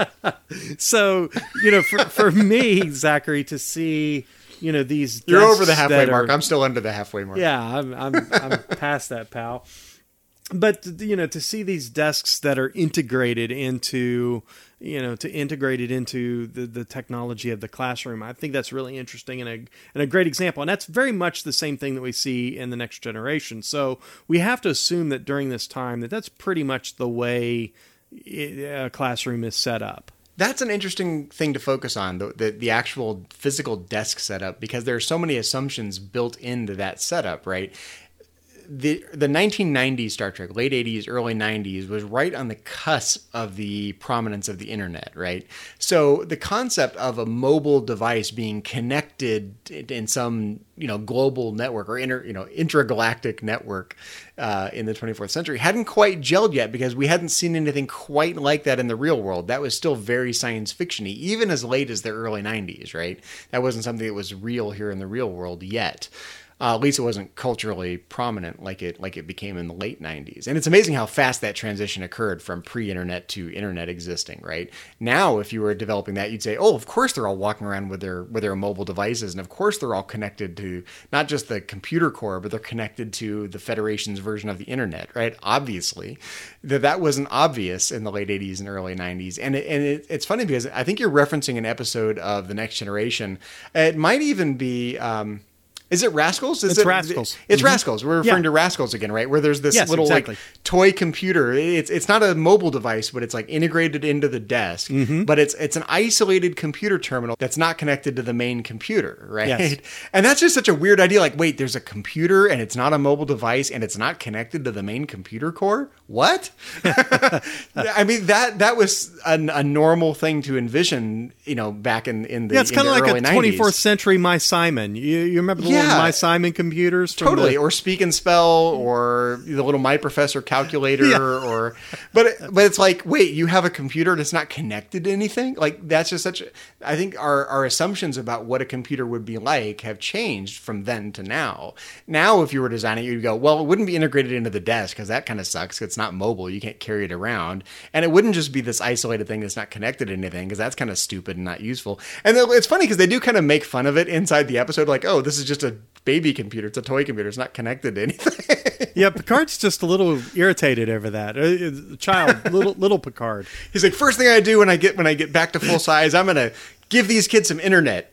So, you know, for, for me, Zachary, to see, you know, these You're desks over the halfway that mark. are- I'm still under the halfway mark. yeah, I'm I'm I'm past that, pal. But, you know, to see these desks that are integrated into, you know, to integrate it into the, the technology of the classroom, I think that's really interesting and a and a great example. And that's very much the same thing that we see in The Next Generation. So we have to assume that during this time that that's pretty much the way a classroom is set up. That's an interesting thing to focus on, the, the the actual physical desk setup, because there are so many assumptions built into that setup, right? The the nineteen nineties Star Trek, late eighties, early nineties, was right on the cusp of the prominence of the internet, right? So the concept of a mobile device being connected in some, you know, global network or inter, you know, intergalactic network uh, in the twenty-fourth century hadn't quite gelled yet, because we hadn't seen anything quite like that in the real world. That was still very science fiction-y, even as late as the early nineties, right? That wasn't something that was real here in the real world yet. Uh, at least it wasn't culturally prominent like it like it became in the late nineties. And it's amazing how fast that transition occurred from pre-internet to internet existing, right? Now, if you were developing that, you'd say, oh, of course they're all walking around with their with their mobile devices, and of course they're all connected to not just the computer core, but they're connected to the Federation's version of the internet, right? Obviously, that that wasn't obvious in the late eighties and early nineties. And, it, and it, it's funny because I think you're referencing an episode of The Next Generation. It might even be... Um, Is it Rascals? Is It's it, Rascals. It's Mhm. Rascals. We're referring Yeah. to Rascals again, right? Where there's this Yes, little exactly. like toy computer. It's it's not a mobile device, but it's like integrated into the desk. Mm-hmm. But it's it's an isolated computer terminal that's not connected to the main computer, right? Yes. And that's just such a weird idea. Like, wait, there's a computer and it's not a mobile device and it's not connected to the main computer core. What? I mean, that that was a, a normal thing to envision, you know, back in in the Yeah, it's in kind of the like early a nineties. twenty-fourth century My Simon. You, you remember the Yeah. little My Simon computers? From Totally, the- or Speak and Spell, or the little My Professor calculator, Yeah. or but it, but it's like, wait, you have a computer that's not connected to anything? Like that's just such. A, I think our our assumptions about what a computer would be like have changed from then to now. Now, if you were designing it, you'd go, well, it wouldn't be integrated into the desk because that kind of sucks. It's not mobile; you can't carry it around, and it wouldn't just be this isolated thing that's not connected to anything because that's kind of stupid and not useful. And then it's funny because they do kind of make fun of it inside the episode, like, oh, this is just a baby computer. It's a toy computer. It's not connected to anything. Yeah, Picard's just a little irritated over that. Uh, Child, little little Picard. He's like, first thing I do when I get when I get back to full size, I'm gonna give these kids some internet.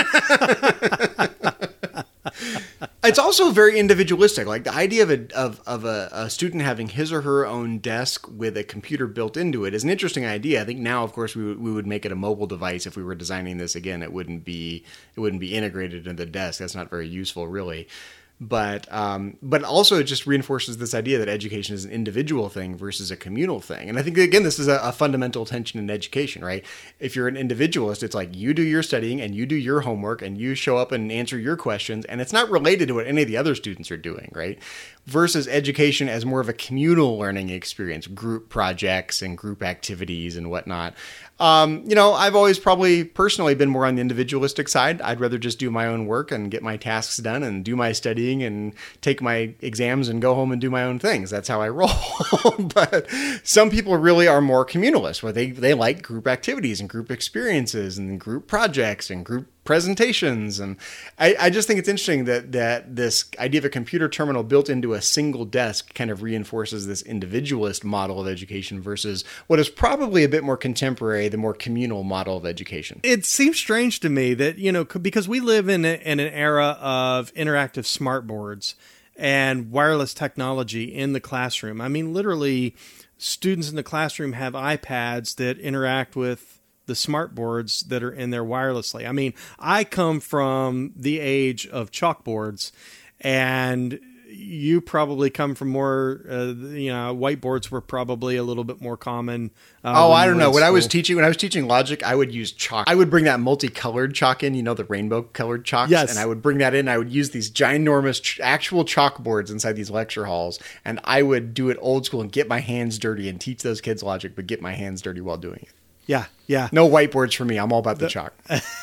It's also very individualistic. Like the idea of a of, of a, a student having his or her own desk with a computer built into it is an interesting idea. I think now, of course, we would, we would make it a mobile device if we were designing this again. It wouldn't be it wouldn't be integrated into the desk. That's not very useful, really. But um, but also it just reinforces this idea that education is an individual thing versus a communal thing. And I think, again, this is a, a fundamental tension in education, right? If you're an individualist, it's like you do your studying and you do your homework and you show up and answer your questions. And it's not related to what any of the other students are doing, right? Versus education as more of a communal learning experience, group projects and group activities and whatnot. Um, you know, I've always probably personally been more on the individualistic side. I'd rather just do my own work and get my tasks done and do my studying and take my exams and go home and do my own things. That's how I roll. But some people really are more communalist, where they, they like group activities and group experiences and group projects and group presentations. And I, I just think it's interesting that that this idea of a computer terminal built into a single desk kind of reinforces this individualist model of education versus what is probably a bit more contemporary, the more communal model of education. It seems strange to me that, you know, because we live in, a, in an era of interactive smart boards and wireless technology in the classroom. I mean, literally, students in the classroom have iPads that interact with the smart boards that are in there wirelessly. I mean, I come from the age of chalkboards, and you probably come from more, uh, you know, whiteboards were probably a little bit more common. Uh, oh, when I you don't were know. in When I was school. teaching, when I was teaching logic, I would use chalk. I would bring that multicolored chalk in, you know, the rainbow colored chalks. Yes. And I would bring that in. I would use these ginormous ch- actual chalkboards inside these lecture halls. And I would do it old school and get my hands dirty and teach those kids logic, but get my hands dirty while doing it. Yeah, yeah. No whiteboards for me. I'm all about the chalk.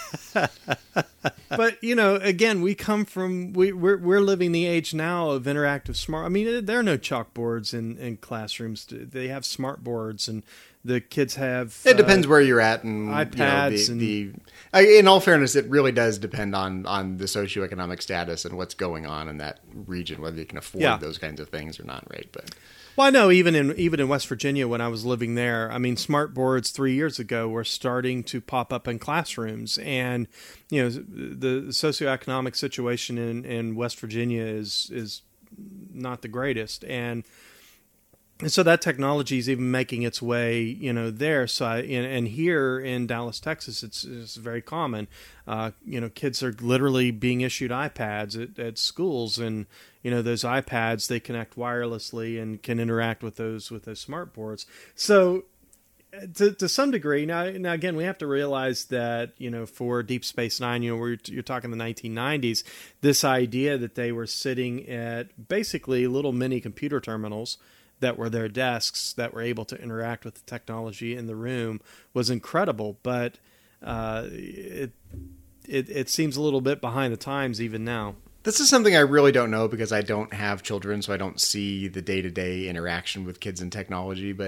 But, you know, again, we come from, we, we're, we're living the age now of interactive smart. I mean, there are no chalkboards in, in classrooms. They have smart boards, and the kids have... It depends uh, where you're at, and iPads you know, and- the, the I- in all fairness, it really does depend on on the socioeconomic status and what's going on in that region, whether you can afford Yeah. those kinds of things or not, right? But Well, I know even in even in West Virginia when I was living there, I mean, smart boards three years ago were starting to pop up in classrooms, and you know the socioeconomic situation in, in West Virginia is is not the greatest, and and so that technology is even making its way, you know, there. So, I, and, and here in Dallas, Texas, it's, it's very common. Uh, you know, kids are literally being issued iPads at, at schools, and you know, those iPads, they connect wirelessly and can interact with those with those smart boards. So, to to some degree, now now again, we have to realize that, you know, for Deep Space Nine, you know, we're you're talking the nineteen nineties. This idea that they were sitting at basically little mini computer terminals that were their desks that were able to interact with the technology in the room was incredible, but uh, it, it it seems a little bit behind the times even now. this is something I really don't know because I don't have children, so I don't see the day-to-day interaction with kids and technology. But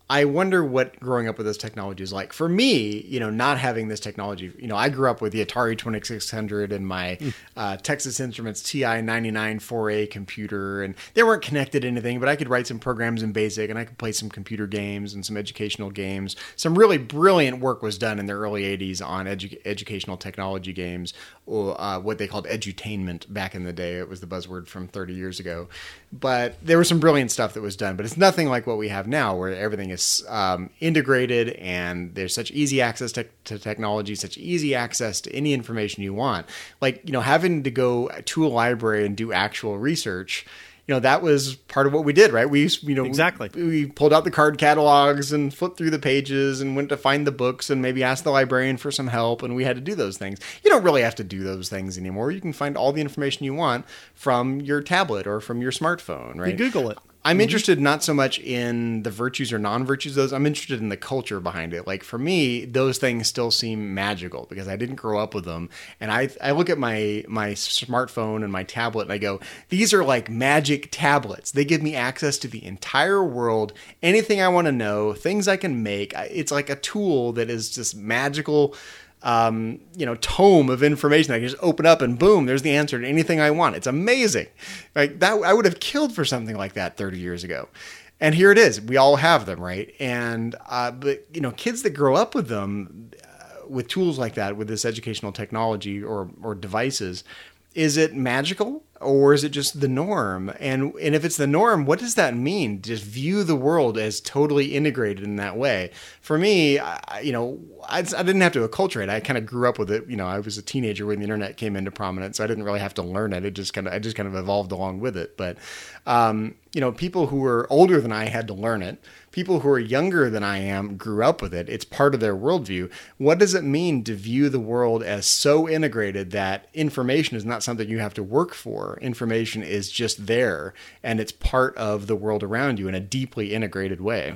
I wonder what growing up with this technology is like. For me, you know, not having this technology, you know, I grew up with the Atari twenty-six hundred and my mm. uh, Texas Instruments T I ninety-nine four A computer, and they weren't connected to anything, but I could write some programs in BASIC, and I could play some computer games and some educational games. Some really brilliant work was done in the early eighties on edu- educational technology games, or uh, what they called edutainment back in the day. It was the buzzword from thirty years ago. But there was some brilliant stuff that was done, but it's nothing like what we have now, where everything is Um, integrated, and there's such easy access to, to technology, such easy access to any information you want. Like, you know, having to go to a library and do actual research, you know, that was part of what we did, right? We used, you know, exactly. We, we pulled out the card catalogs and flipped through the pages and went to find the books and maybe asked the librarian for some help, and we had to do those things. You don't really have to do those things anymore. You can find all the information you want from your tablet or from your smartphone, right? You Google it. I'm mm-hmm. interested not so much in the virtues or non-virtues of those. I'm interested in the culture behind it. Like, for me, those things still seem magical because I didn't grow up with them. And I I look at my my smartphone and my tablet and I go, these are like magic tablets. They give me access to the entire world, anything I want to know, things I can make. It's like a tool that is just magical. Um, you know, tome of information. I can just open up and boom, there's the answer to anything I want. It's amazing. Like that, I would have killed for something like that thirty years ago. And here it is. We all have them, right? And, uh, but, you know, kids that grow up with them, uh, with tools like that, with this educational technology or, or devices, is it magical or is it just the norm? And and if it's the norm, what does that mean? Just view the world as totally integrated in that way. For me, I, you know, I, I didn't have to acculturate. I kind of grew up with it. You know, I was a teenager when the internet came into prominence, so I didn't really have to learn it. It just kind of, I just kind of evolved along with it. But, um, you know, people who were older than I had to learn it. People who are younger than I am grew up with it. It's part of their worldview. What does it mean to view the world as so integrated that information is not something you have to work for? Information is just there, and it's part of the world around you in a deeply integrated way.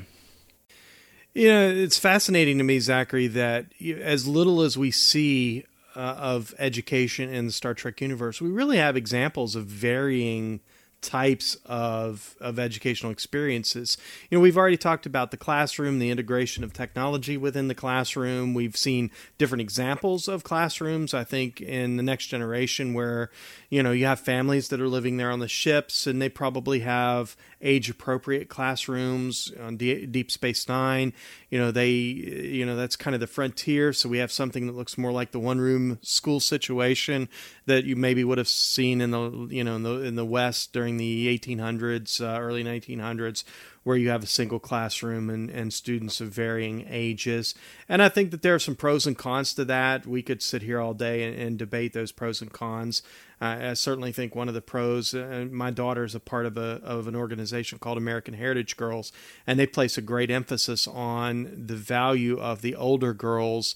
You know, it's fascinating to me, Zachary, that as little as we see uh, of education in the Star Trek universe, we really have examples of varying types of of educational experiences. You know, we've already talked about the classroom, the integration of technology within the classroom. We've seen different examples of classrooms, I think, in the Next Generation where, you know, you have families that are living there on the ships and they probably have age-appropriate classrooms. On D- Deep Space Nine, you know, they, you know, that's kind of the frontier. So we have something that looks more like the one-room school situation that you maybe would have seen in the, you know, in the in the West during the eighteen hundreds, uh, early nineteen hundreds, where you have a single classroom and, and students of varying ages. And I think that there are some pros and cons to that. We could sit here all day and, and debate those pros and cons. Uh, I certainly think one of the pros, uh, my daughter is a part of a of an organization called American Heritage Girls, and they place a great emphasis on the value of the older girls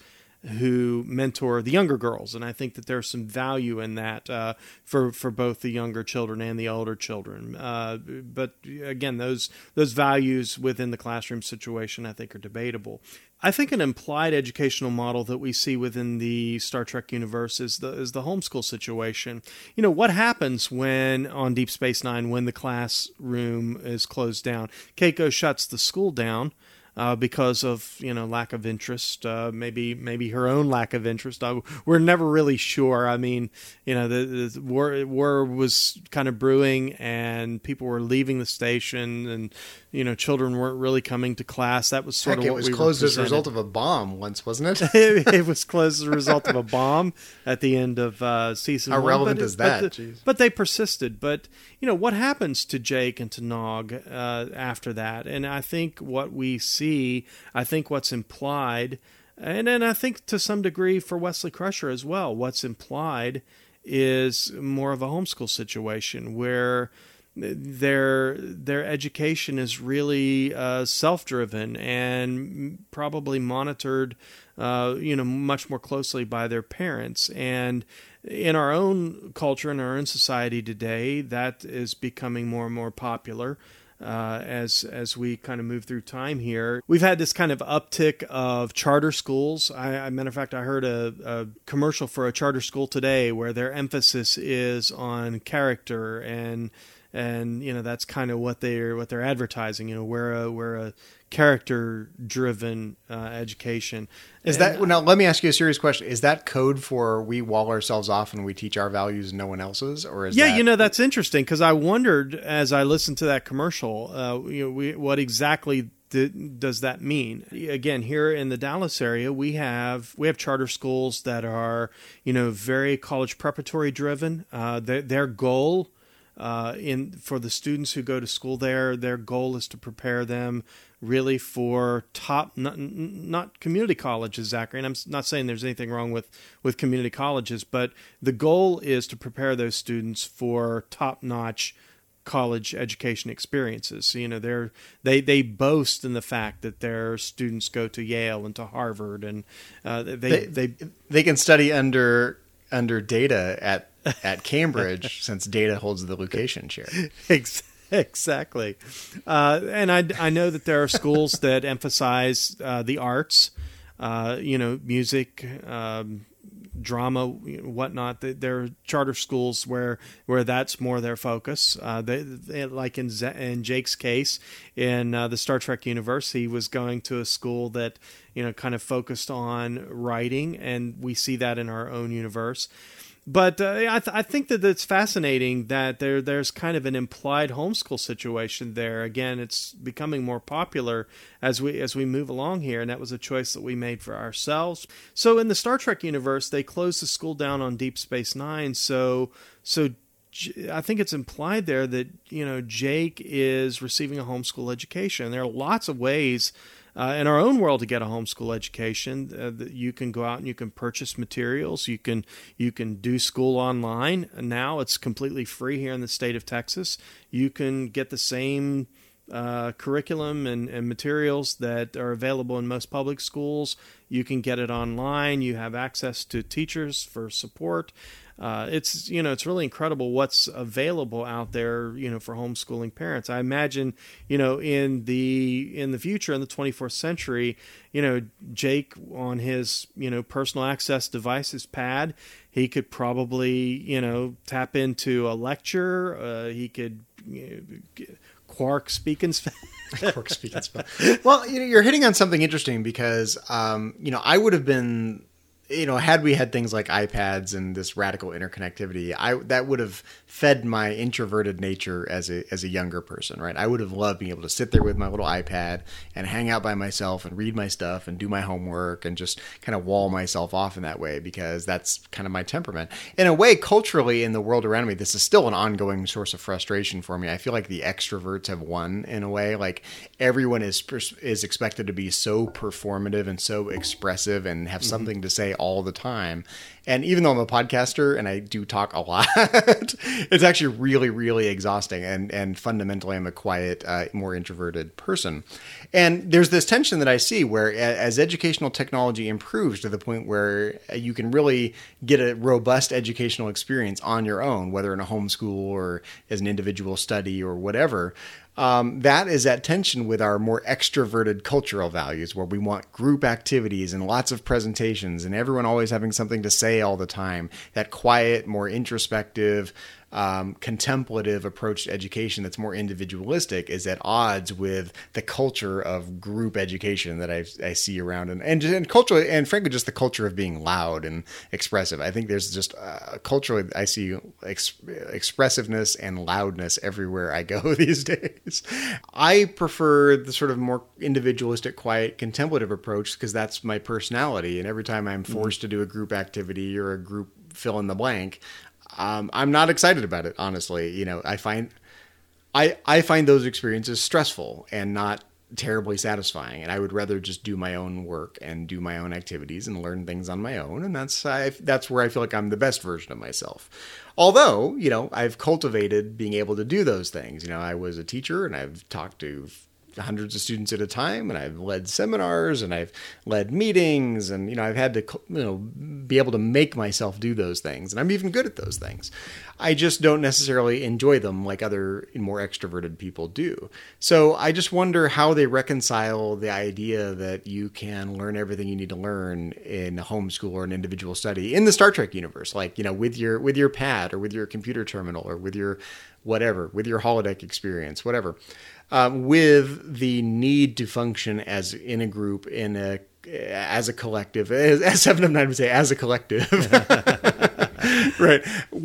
who mentor the younger girls. And I think that there's some value in that uh, for, for both the younger children and the older children. Uh, but again, those those values within the classroom situation, I think, are debatable. I think an implied educational model that we see within the Star Trek universe is the is the homeschool situation. You know, what happens when on Deep Space Nine when the classroom is closed down? Keiko shuts the school down. Uh, because of, you know, lack of interest, uh, maybe maybe her own lack of interest. Uh, we're never really sure. I mean, you know, the, the war, war was kind of brewing and people were leaving the station and, you know, children weren't really coming to class. That was sort Heck, of what it was we closed were as a result of a bomb once, wasn't it? it, it was closed as a result of a bomb at the end of uh, season How one. relevant but is it, that? But, the, but they persisted. But, you know, what happens to Jake and to Nog uh, after that? And I think what we see, I think what's implied, and then I think to some degree for Wesley Crusher as well, what's implied is more of a homeschool situation where their their education is really uh, self-driven and probably monitored, uh, you know, much more closely by their parents. And in our own culture, in our own society today, that is becoming more and more popular. Uh, as as we kind of move through time here. We've had this kind of uptick of charter schools. I, I matter of fact, I heard a, a commercial for a charter school today where their emphasis is on character and and you know that's kind of what they're what they're advertising. You know, we're a we're a character-driven uh, education. Is And, that now? Let me ask you a serious question. Is that code for we wall ourselves off and we teach our values and no one else's, or is yeah, that... you know that's interesting because I wondered as I listened to that commercial, uh, you know, we, what exactly th- does that mean? Again, here in the Dallas area, we have we have charter schools that are you know very college preparatory driven. Uh, their, their goal. Uh, in for the students who go to school there, their goal is to prepare them really for top, not, not community colleges, Zachary. And I'm not saying there's anything wrong with, with community colleges, but the goal is to prepare those students for top-notch college education experiences. So, you know, they're they they boast in the fact that their students go to Yale and to Harvard, and uh, they, they they they can study under under data at. at Cambridge, since data holds the location chair. Exactly. Uh, and I, I know that there are schools that emphasize uh, the arts, uh, you know, music, um, drama, whatnot. There are charter schools where, where that's more their focus. Uh, they, they, like in, Z- in Jake's case, in uh, the Star Trek universe, he was going to a school that, you know, kind of focused on writing, and we see that in our own universe. But uh, I, th- I think that it's fascinating that there there's kind of an implied homeschool situation there. Again, it's becoming more popular as we as we move along here, and that was a choice that we made for ourselves. So in the Star Trek universe, they closed the school down on Deep Space Nine. So so I think it's implied there that you know Jake is receiving a homeschool education. There are lots of ways. Uh, in our own world, to get a homeschool education, uh, you can go out and you can purchase materials. You can you can do school online. Now it's completely free here in the state of Texas. You can get the same uh, curriculum and, and materials that are available in most public schools. You can get it online. You have access to teachers for support. Uh, it's you know it's really incredible what's available out there you know for homeschooling parents. I imagine you know in the in the future in the twenty-fourth century, you know Jake on his you know personal access device, his pad, he could probably you know tap into a lecture. Uh, he could you know, Quark speak and spell. Quark speak and spell. Well, you know, you're hitting on something interesting because um, you know I would have been. You know, had we had things like iPads and this radical interconnectivity, I that would have fed my introverted nature as a as a younger person, right? I would have loved being able to sit there with my little iPad and hang out by myself and read my stuff and do my homework and just kind of wall myself off in that way because that's kind of my temperament. In a way, culturally in the world around me, this is still an ongoing source of frustration for me. I feel like the extroverts have won in a way. Like everyone is is expected to be so performative and so expressive and have mm-hmm. something to say all the time. And even though I'm a podcaster and I do talk a lot, it's actually really, really exhausting. And, and fundamentally, I'm a quiet, uh, more introverted person. And there's this tension that I see where as educational technology improves to the point where you can really get a robust educational experience on your own, whether in a homeschool or as an individual study or whatever, Um, that is at tension with our more extroverted cultural values where we want group activities and lots of presentations and everyone always having something to say all the time. That quiet, more introspective, um, contemplative approach to education that's more individualistic is at odds with the culture of group education that I, I see around. And, and, and culturally, and frankly, just the culture of being loud and expressive. I think there's just uh, culturally, I see ex- expressiveness and loudness everywhere I go these days. I prefer the sort of more individualistic, quiet, contemplative approach because that's my personality. And every time I'm forced mm-hmm. to do a group activity or a group fill in the blank, um, I'm not excited about it, honestly. You know, I find I I find those experiences stressful and not terribly satisfying, and I would rather just do my own work and do my own activities and learn things on my own, and that's I, that's where I feel like I'm the best version of myself. Although, you know, I've cultivated being able to do those things. You know, I was a teacher, and I've talked to hundreds of students at a time, and I've led seminars, and I've led meetings, and, you know, I've had to, you know, be able to make myself do those things, and I'm even good at those things. I just don't necessarily enjoy them like other more extroverted people do. So I just wonder how they reconcile the idea that you can learn everything you need to learn in a homeschool or an individual study in the Star Trek universe, like, you know, with your with your pad or with your computer terminal or with your whatever, with your holodeck experience, whatever, um, with the need to function as in a group, in a as a collective, as, as Seven of Nine would say, as a collective. Right.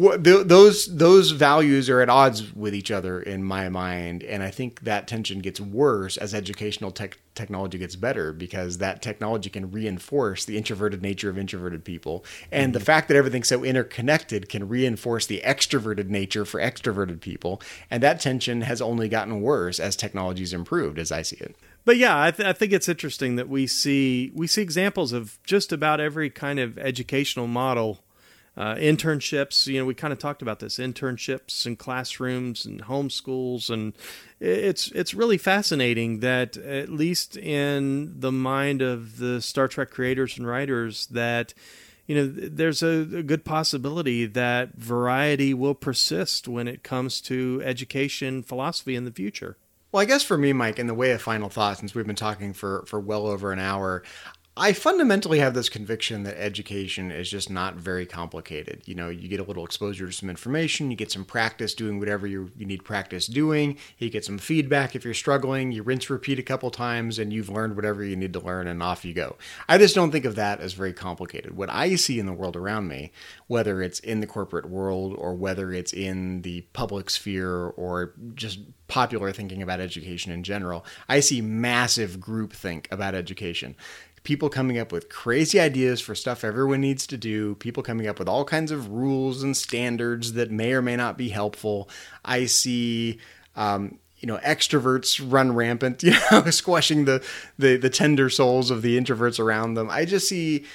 Those those values are at odds with each other in my mind, and I think that tension gets worse as educational tech technology gets better, because that technology can reinforce the introverted nature of introverted people, and mm-hmm. the fact that everything's so interconnected can reinforce the extroverted nature for extroverted people, and that tension has only gotten worse as technology's improved, as I see it. But yeah, I, th- I think it's interesting that we see we see examples of just about every kind of educational model. Uh, internships, you know, we kind of talked about this, internships and classrooms and homeschools, and it's it's really fascinating that, at least in the mind of the Star Trek creators and writers, that, you know, there's a, a good possibility that variety will persist when it comes to education philosophy in the future. Well, I guess for me, Mike, in the way of final thought, since we've been talking for, for well over an hour, I fundamentally have this conviction that education is just not very complicated. You know, you get a little exposure to some information, you get some practice doing whatever you, you need practice doing, you get some feedback if you're struggling, you rinse, repeat a couple times, and you've learned whatever you need to learn, and off you go. I just don't think of that as very complicated. What I see in the world around me, whether it's in the corporate world or whether it's in the public sphere or just popular thinking about education in general, I see massive groupthink about education. People coming up with crazy ideas for stuff everyone needs to do, people coming up with all kinds of rules and standards that may or may not be helpful. I see, um, you know, extroverts run rampant, you know, squashing the, the, the tender souls of the introverts around them. I just see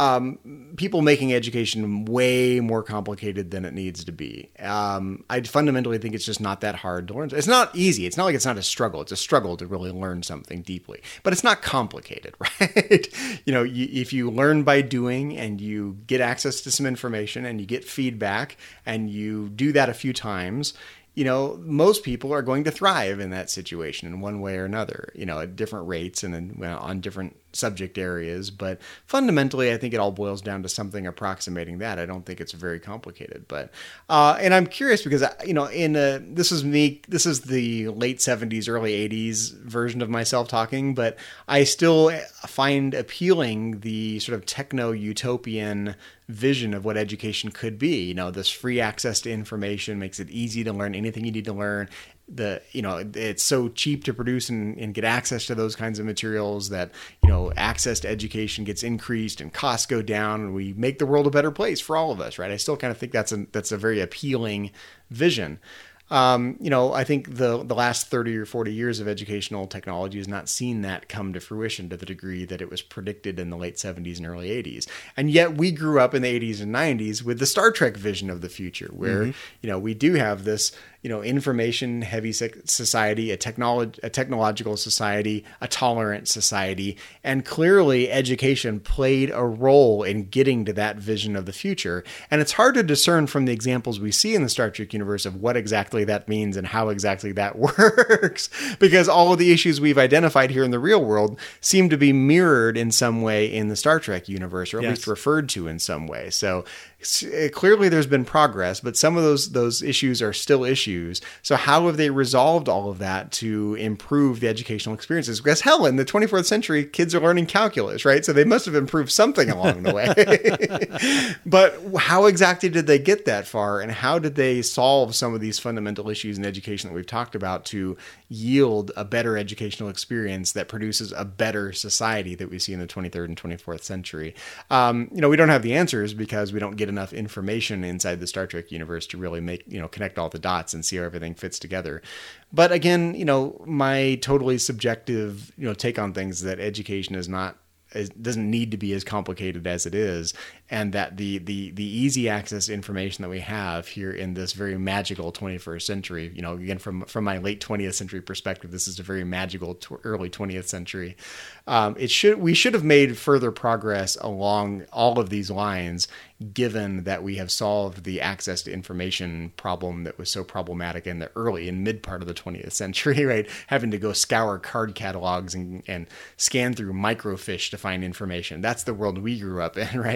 um, people making education way more complicated than it needs to be. Um, I fundamentally think it's just not that hard to learn. It's not easy. It's not like it's not a struggle. It's a struggle to really learn something deeply, but it's not complicated, right? You know, you, if you learn by doing and you get access to some information and you get feedback and you do that a few times, you know, most people are going to thrive in that situation in one way or another, you know, at different rates and in, well, on different subject areas. But fundamentally, I think it all boils down to something approximating that. I don't think it's very complicated. But uh, and I'm curious because, you know, in a, this is me, this is the late seventies, early eighties version of myself talking, but I still find appealing the sort of techno-utopian vision of what education could be. You know, this free access to information makes it easy to learn anything you need to learn. The, you know, it's so cheap to produce and, and get access to those kinds of materials that, you know, access to education gets increased and costs go down and we make the world a better place for all of us, right? I still kind of think that's a, that's a very appealing vision. Um, you know, I think the the last thirty or forty years of educational technology has not seen that come to fruition to the degree that it was predicted in the late seventies and early eighties. And yet we grew up in the eighties and nineties with the Star Trek vision of the future where, mm-hmm. you know, we do have this, you know, information heavy society, a technology, a technological society, a tolerant society, and clearly education played a role in getting to that vision of the future. And it's hard to discern from the examples we see in the Star Trek universe of what exactly that means and how exactly that works, because all of the issues we've identified here in the real world seem to be mirrored in some way in the Star Trek universe, or at yes. least referred to in some way. So clearly there's been progress, but some of those those issues are still issues. So how have they resolved all of that to improve the educational experiences? Because hell, in the twenty-fourth century, kids are learning calculus, right? So they must have improved something along the way. But how exactly did they get that far? And how did they solve some of these fundamental issues in education that we've talked about to yield a better educational experience that produces a better society that we see in the twenty-third and twenty-fourth century? Um, you know, we don't have the answers because we don't get enough information inside the Star Trek universe to really make, you know, connect all the dots and see how everything fits together. But again, you know, my totally subjective, you know, take on things that education is not, it doesn't need to be as complicated as it is, and that the the the easy access to information that we have here in this very magical twenty-first century, you know, again, from from my late twentieth century perspective, this is a very magical t- early twentieth century. Um, it should we should have made further progress along all of these lines, given that we have solved the access to information problem that was so problematic in the early and mid part of the twentieth century, right? Having to go scour card catalogs and, and scan through microfiche to find information. That's the world we grew up in, right?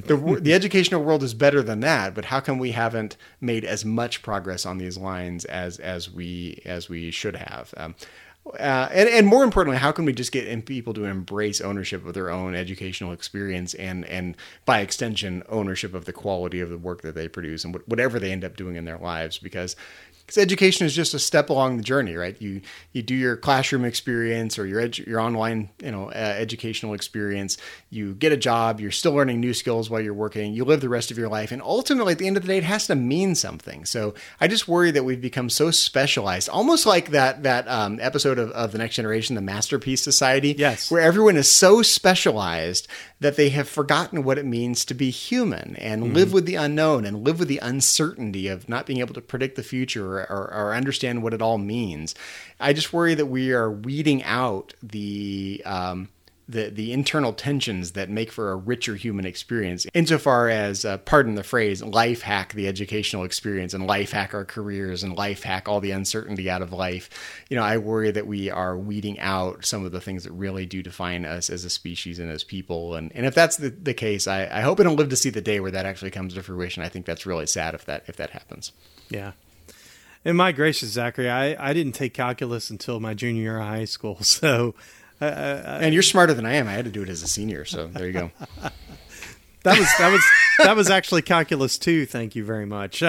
the the educational world is better than that, but how come we haven't made as much progress on these lines as as we as we should have? Um, Uh, and, and more importantly, how can we just get people to embrace ownership of their own educational experience and, and by extension, ownership of the quality of the work that they produce and whatever they end up doing in their lives? Because because education is just a step along the journey, right? You you do your classroom experience or your edu- your online you know uh, educational experience. You get a job. You're still learning new skills while you're working. You live the rest of your life, and ultimately, at the end of the day, it has to mean something. So I just worry that we've become so specialized, almost like that that um, episode of, of The Next Generation, the Masterpiece Society, yes, where everyone is so specialized that they have forgotten what it means to be human and mm-hmm. live with the unknown and live with the uncertainty of not being able to predict the future. Or, or understand what it all means. I just worry that we are weeding out the um, the the internal tensions that make for a richer human experience. Insofar as, uh, pardon the phrase, life hack the educational experience and life hack our careers and life hack all the uncertainty out of life. You know, I worry that we are weeding out some of the things that really do define us as a species and as people. And and if that's the, the case, I, I hope I don't live to see the day where that actually comes to fruition. I think that's really sad if that if that happens. Yeah. And my gracious, Zachary, I, I didn't take calculus until my junior year of high school. So, uh, uh, and you're smarter than I am. I had to do it as a senior. So there you go. that was that was that was actually calculus two. Thank you very much.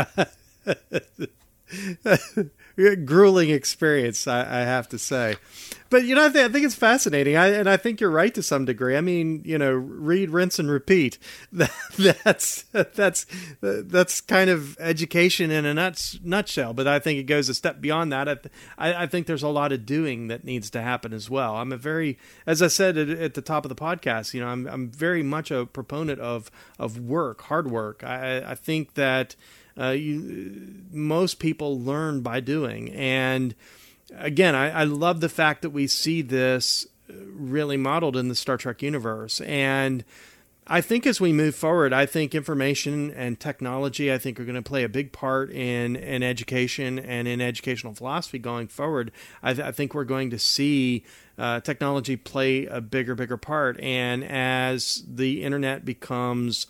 Grueling experience, I, I have to say. But, you know, I, th- I think it's fascinating. I, and I think you're right to some degree. I mean, you know, read, rinse, and repeat. That, that's that's that's kind of education in a nuts, nutshell. But I think it goes a step beyond that. I, I, I think there's a lot of doing that needs to happen as well. I'm a very, as I said at, at the top of the podcast, you know, I'm I'm very much a proponent of of work, hard work. I, I think that uh, you, most people learn by doing. And again, I, I love the fact that we see this really modeled in the Star Trek universe. And I think as we move forward, I think information and technology, I think, are going to play a big part in, in education and in educational philosophy going forward. I, th- I think we're going to see uh, technology play a bigger, bigger part. And as the internet becomes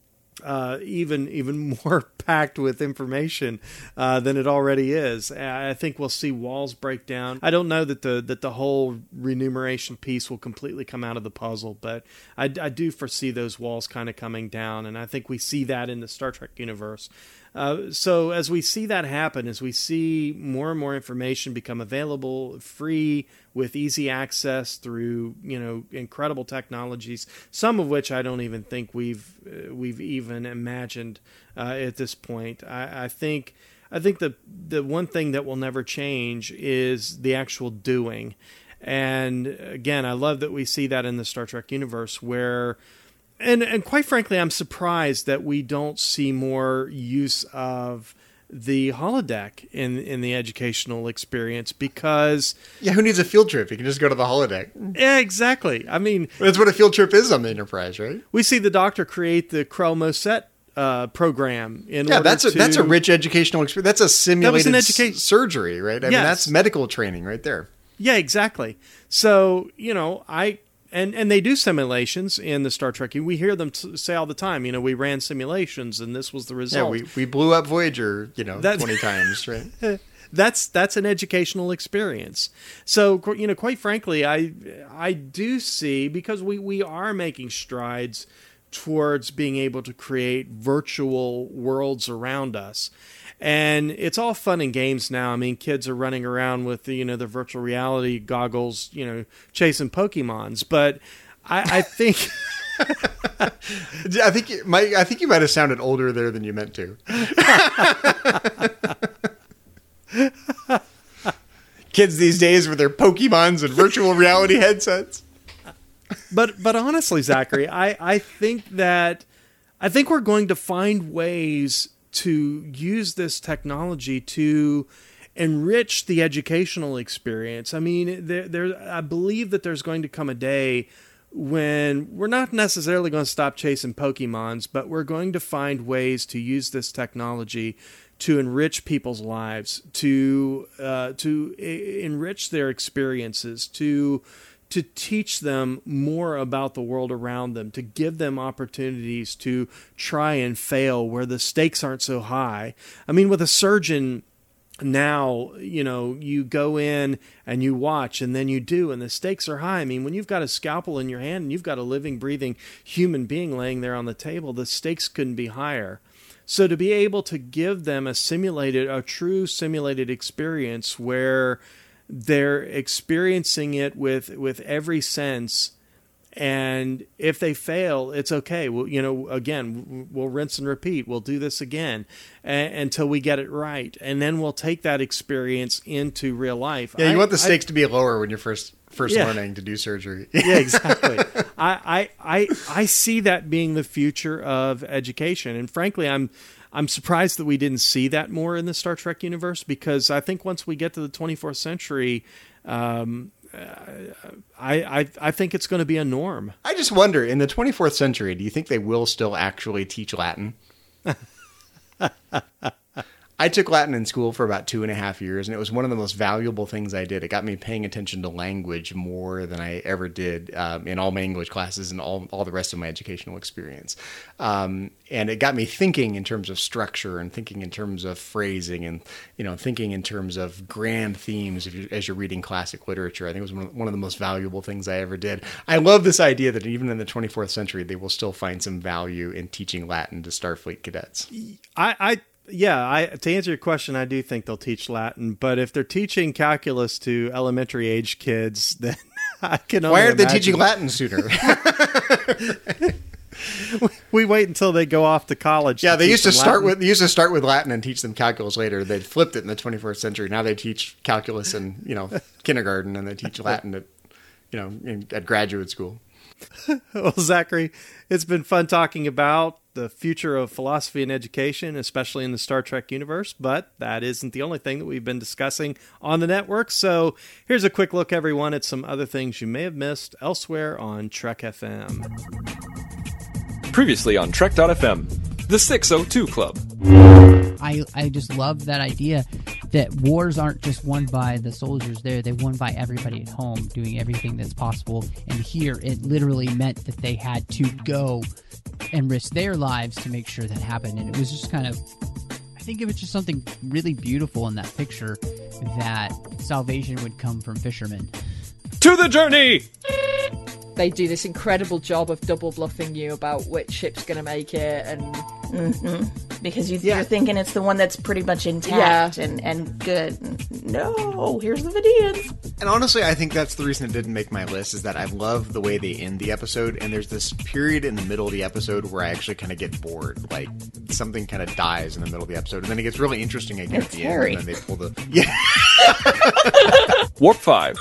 Uh, even even more packed with information uh, than it already is, I think we'll see walls break down. I don't know that the that the whole remuneration piece will completely come out of the puzzle, but I, I do foresee those walls kind of coming down, and I think we see that in the Star Trek universe. Uh, so as we see that happen, as we see more and more information become available, free, with easy access through, you know, incredible technologies, some of which I don't even think we've uh, we've even imagined uh, at this point. I, I think I think the the one thing that will never change is the actual doing. And again, I love that we see that in the Star Trek universe where. And and quite frankly, I'm surprised that we don't see more use of the holodeck in, in the educational experience because... Yeah, who needs a field trip? You can just go to the holodeck. Yeah, exactly. I mean... That's what a field trip is on the Enterprise, right? We see the Doctor create the Krell Moset uh, program in yeah, order that's a, to... that's a rich educational experience. That's a simulated that was an educa- s- surgery, right? I yes. mean, that's medical training right there. Yeah, exactly. So, you know, I... And and they do simulations in the Star Trek. We hear them t- say all the time, you know, we ran simulations and this was the result. Yeah, we, we blew up Voyager, you know, that, twenty times, right? That's that's an educational experience. So, you know, quite frankly, I I do see, because we, we are making strides towards being able to create virtual worlds around us. And it's all fun and games now. I mean, kids are running around with the, you know, the virtual reality goggles, you know, chasing Pokemons. But I, I think, I think you might, I think you might have sounded older there than you meant to. Kids these days with their Pokemons and virtual reality headsets. But but honestly, Zachary, I, I think that I think we're going to find ways to use this technology to enrich the educational experience. I mean, there, there, I believe that there's going to come a day when we're not necessarily going to stop chasing Pokemons, but we're going to find ways to use this technology to enrich people's lives, to uh, to e- enrich their experiences, to to teach them more about the world around them, to give them opportunities to try and fail where the stakes aren't so high. I mean, with a surgeon now, you know, you go in and you watch and then you do, and the stakes are high. I mean, when you've got a scalpel in your hand and you've got a living, breathing human being laying there on the table, the stakes couldn't be higher. So to be able to give them a simulated, a true simulated experience where they're experiencing it with, with every sense, and if they fail, it's okay. We'll, you know, again, we'll rinse and repeat. We'll do this again a- until we get it right. And then we'll take that experience into real life. Yeah, you I, want the stakes I, to be lower when you're first first yeah. learning to do surgery. Yeah, exactly. I, I, I, I see that being the future of education. And frankly, I'm I'm surprised that we didn't see that more in the Star Trek universe, because I think once we get to the twenty-fourth century, um, I, I I think it's going to be a norm. I just wonder, in the twenty-fourth century, do you think they will still actually teach Latin? I took Latin in school for about two and a half years, and it was one of the most valuable things I did. It got me paying attention to language more than I ever did um, in all my English classes and all, all the rest of my educational experience. Um, and it got me thinking in terms of structure and thinking in terms of phrasing and, you know, thinking in terms of grand themes if you, as you're reading classic literature. I think it was one of, one of the most valuable things I ever did. I love this idea that even in the twenty-fourth century, they will still find some value in teaching Latin to Starfleet cadets. I, I Yeah, I, to answer your question, I do think they'll teach Latin. But if they're teaching calculus to elementary age kids, then I can only Why aren't they imagine. teaching Latin sooner? We wait until they go off to college. Yeah, to they teach used to them start Latin. with they used to start with Latin and teach them calculus later. They flipped it in the twenty-first century. Now they teach calculus in, you know, kindergarten, and they teach Latin at, you know, in, at graduate school. Well, Zachary, it's been fun talking about the future of philosophy and education, especially in the Star Trek universe, but that isn't the only thing that we've been discussing on the network. So here's a quick look, everyone, at some other things you may have missed elsewhere on Trek F M. Previously on Trek dot F M, the six oh two Club. I, I just love that idea that wars aren't just won by the soldiers there, they're won by everybody at home doing everything that's possible. And here it literally meant that they had to go and risk their lives to make sure that happened. And it was just kind of, I think it was just something really beautiful in that picture, that salvation would come from fishermen. To the journey! They do this incredible job of double bluffing you about which ship's going to make it, and Mm-hmm. Because you, Yeah. you're thinking it's the one that's pretty much intact and, and good. No, here's the Vidians. And honestly, I think that's the reason it didn't make my list, is that I love the way they end the episode, and there's this period in the middle of the episode where I actually kind of get bored. Like, something kind of dies in the middle of the episode, and then it gets really interesting again It's at the Harry. end, and then they pull the... Yeah. Warp five.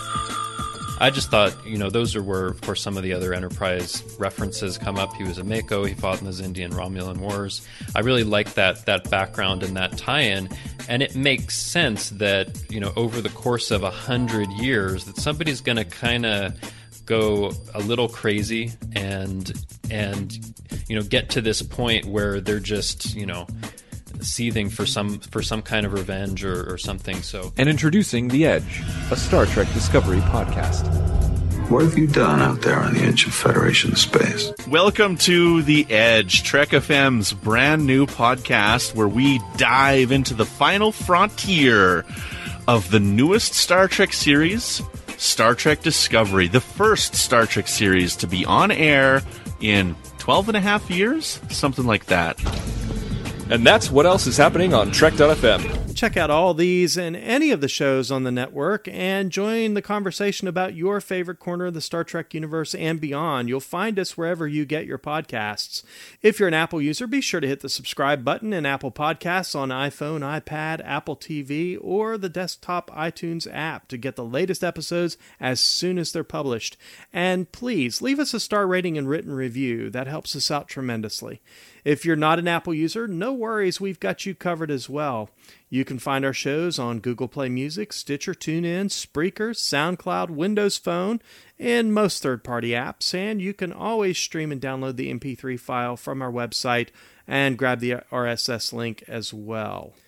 I just thought, you know, those are where, of course, some of the other Enterprise references come up. He was a Mako. He fought in the Zindian Romulan Wars. I really like that that background and that tie-in, and it makes sense that, you know, over the course of a hundred years, that somebody's going to kind of go a little crazy and and you know get to this point where they're just, you know, seething for some for some kind of revenge or, or something. So, And introducing The Edge, a Star Trek Discovery podcast. What have you done out there on the edge of Federation space? Welcome to The Edge, Trek F M's brand new podcast where we dive into the final frontier of the newest Star Trek series, Star Trek Discovery, the first Star Trek series to be on air in twelve and a half years, something like that. And that's what else is happening on Trek dot F M. Check out all these and any of the shows on the network and join the conversation about your favorite corner of the Star Trek universe and beyond. You'll find us wherever you get your podcasts. If you're an Apple user, be sure to hit the subscribe button in Apple Podcasts on iPhone, iPad, Apple T V, or the desktop iTunes app to get the latest episodes as soon as they're published. And please leave us a star rating and written review. That helps us out tremendously. If you're not an Apple user, no worries, we've got you covered as well. You can find our shows on Google Play Music, Stitcher, TuneIn, Spreaker, SoundCloud, Windows Phone, and most third-party apps. And you can always stream and download the M P three file from our website and grab the R S S link as well.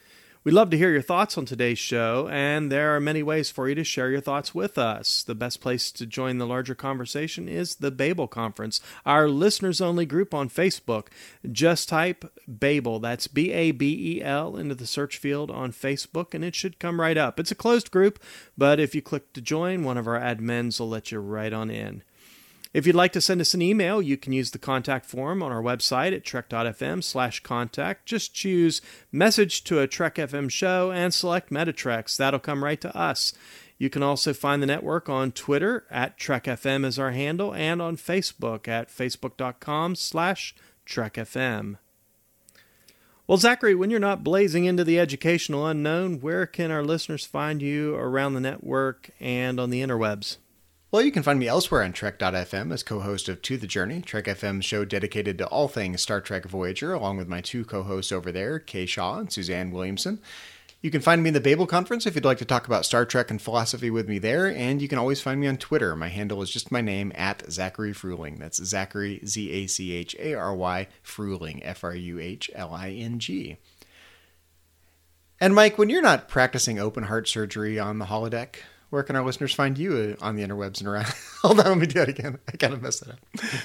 We'd love to hear your thoughts on today's show, and there are many ways for you to share your thoughts with us. The best place to join the larger conversation is the Babel Conference, our listeners-only group on Facebook. Just type Babel, that's B A B E L, into the search field on Facebook, and it should come right up. It's a closed group, but if you click to join, one of our admins will let you right on in. If you'd like to send us an email, you can use the contact form on our website at trek.fm slash contact. Just choose message to a Trek F M show and select Metatrex. That'll come right to us. You can also find the network on Twitter at Trek F M is our handle, and on Facebook at facebook.com slash Trek FM. Well, Zachary, when you're not blazing into the educational unknown, where can our listeners find you around the network and on the interwebs? Well, you can find me elsewhere on Trek dot F M as co-host of To the Journey, Trek F M's show dedicated to all things Star Trek Voyager, along with my two co-hosts over there, Kay Shaw and Suzanne Williamson. You can find me in the Babel Conference if you'd like to talk about Star Trek and philosophy with me there, and you can always find me on Twitter. My handle is just my name, at Zachary Fruhling. That's Zachary, Z A C H A R Y, Fruhling, F R U H L I N G. And Mike, when you're not practicing open heart surgery on the holodeck, where can our listeners find you on the interwebs and around? Hold on, let me do that again. I kind of messed it up.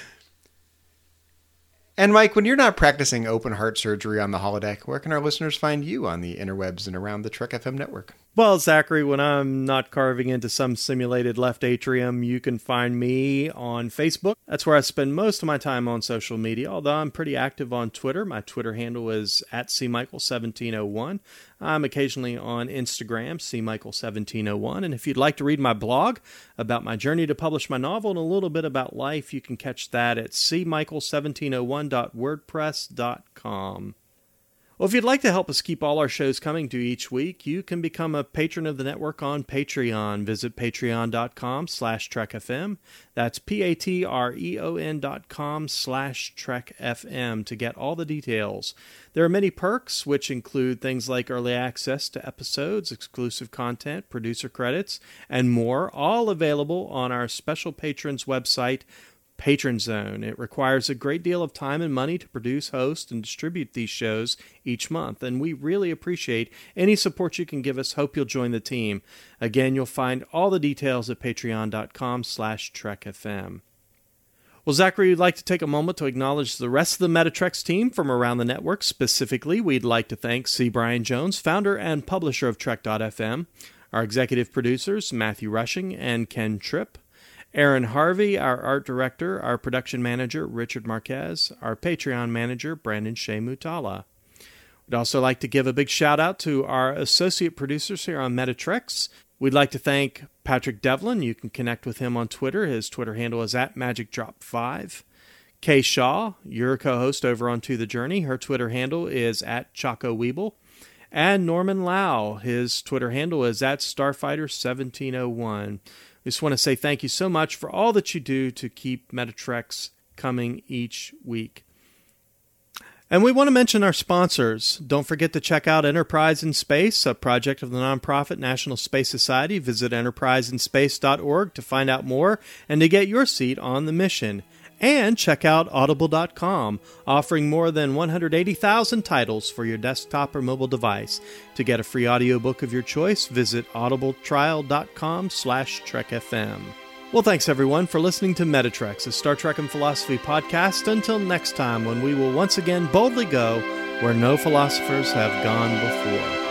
And Mike, when you're not practicing open heart surgery on the holodeck, where can our listeners find you on the interwebs and around the Trek F M network? Well, Zachary, when I'm not carving into some simulated left atrium, you can find me on Facebook. That's where I spend most of my time on social media, although I'm pretty active on Twitter. My Twitter handle is at C Michael seventeen oh one. I'm occasionally on Instagram, C Michael seventeen oh one. And if you'd like to read my blog about my journey to publish my novel and a little bit about life, you can catch that at c michael seventeen oh one dot wordpress dot com. Well, if you'd like to help us keep all our shows coming to you each week, you can become a patron of the network on Patreon. Visit patreon.com slash trekfm. That's P-A-T-R-E-O-N dot com slash trekfm to get all the details. There are many perks, which include things like early access to episodes, exclusive content, producer credits, and more, all available on our special patrons website, Patron Zone. It requires a great deal of time and money to produce, host, and distribute these shows each month, and we really appreciate any support you can give us. Hope you'll join the team. Again, you'll find all the details at patreon.com slash trekfm. Well, Zachary, we'd like to take a moment to acknowledge the rest of the Metatrex team from around the network. Specifically, we'd like to thank C. Brian Jones, founder and publisher of Trek dot F M, our executive producers, Matthew Rushing and Ken Tripp, Aaron Harvey, our art director, our production manager, Richard Marquez, our Patreon manager, Brandon Shea Mutala. We'd also like to give a big shout out to our associate producers here on Metatrex. We'd like to thank Patrick Devlin. You can connect with him on Twitter. His Twitter handle is at Magic Drop five. Kay Shaw, your co-host over on To the Journey. Her Twitter handle is at Choco Weeble. And Norman Lau, his Twitter handle is at Starfighter seventeen oh one. We just want to say thank you so much for all that you do to keep Metatrex coming each week. And we want to mention our sponsors. Don't forget to check out Enterprise in Space, a project of the nonprofit National Space Society. Visit enterprise in space dot org to find out more and to get your seat on the mission. And check out audible dot com, offering more than one hundred eighty thousand titles for your desktop or mobile device. To get a free audiobook of your choice, visit audibletrial.com slash trekfm. Well, thanks everyone for listening to Metatrex, a Star Trek and Philosophy podcast. Until next time, when we will once again boldly go where no philosophers have gone before.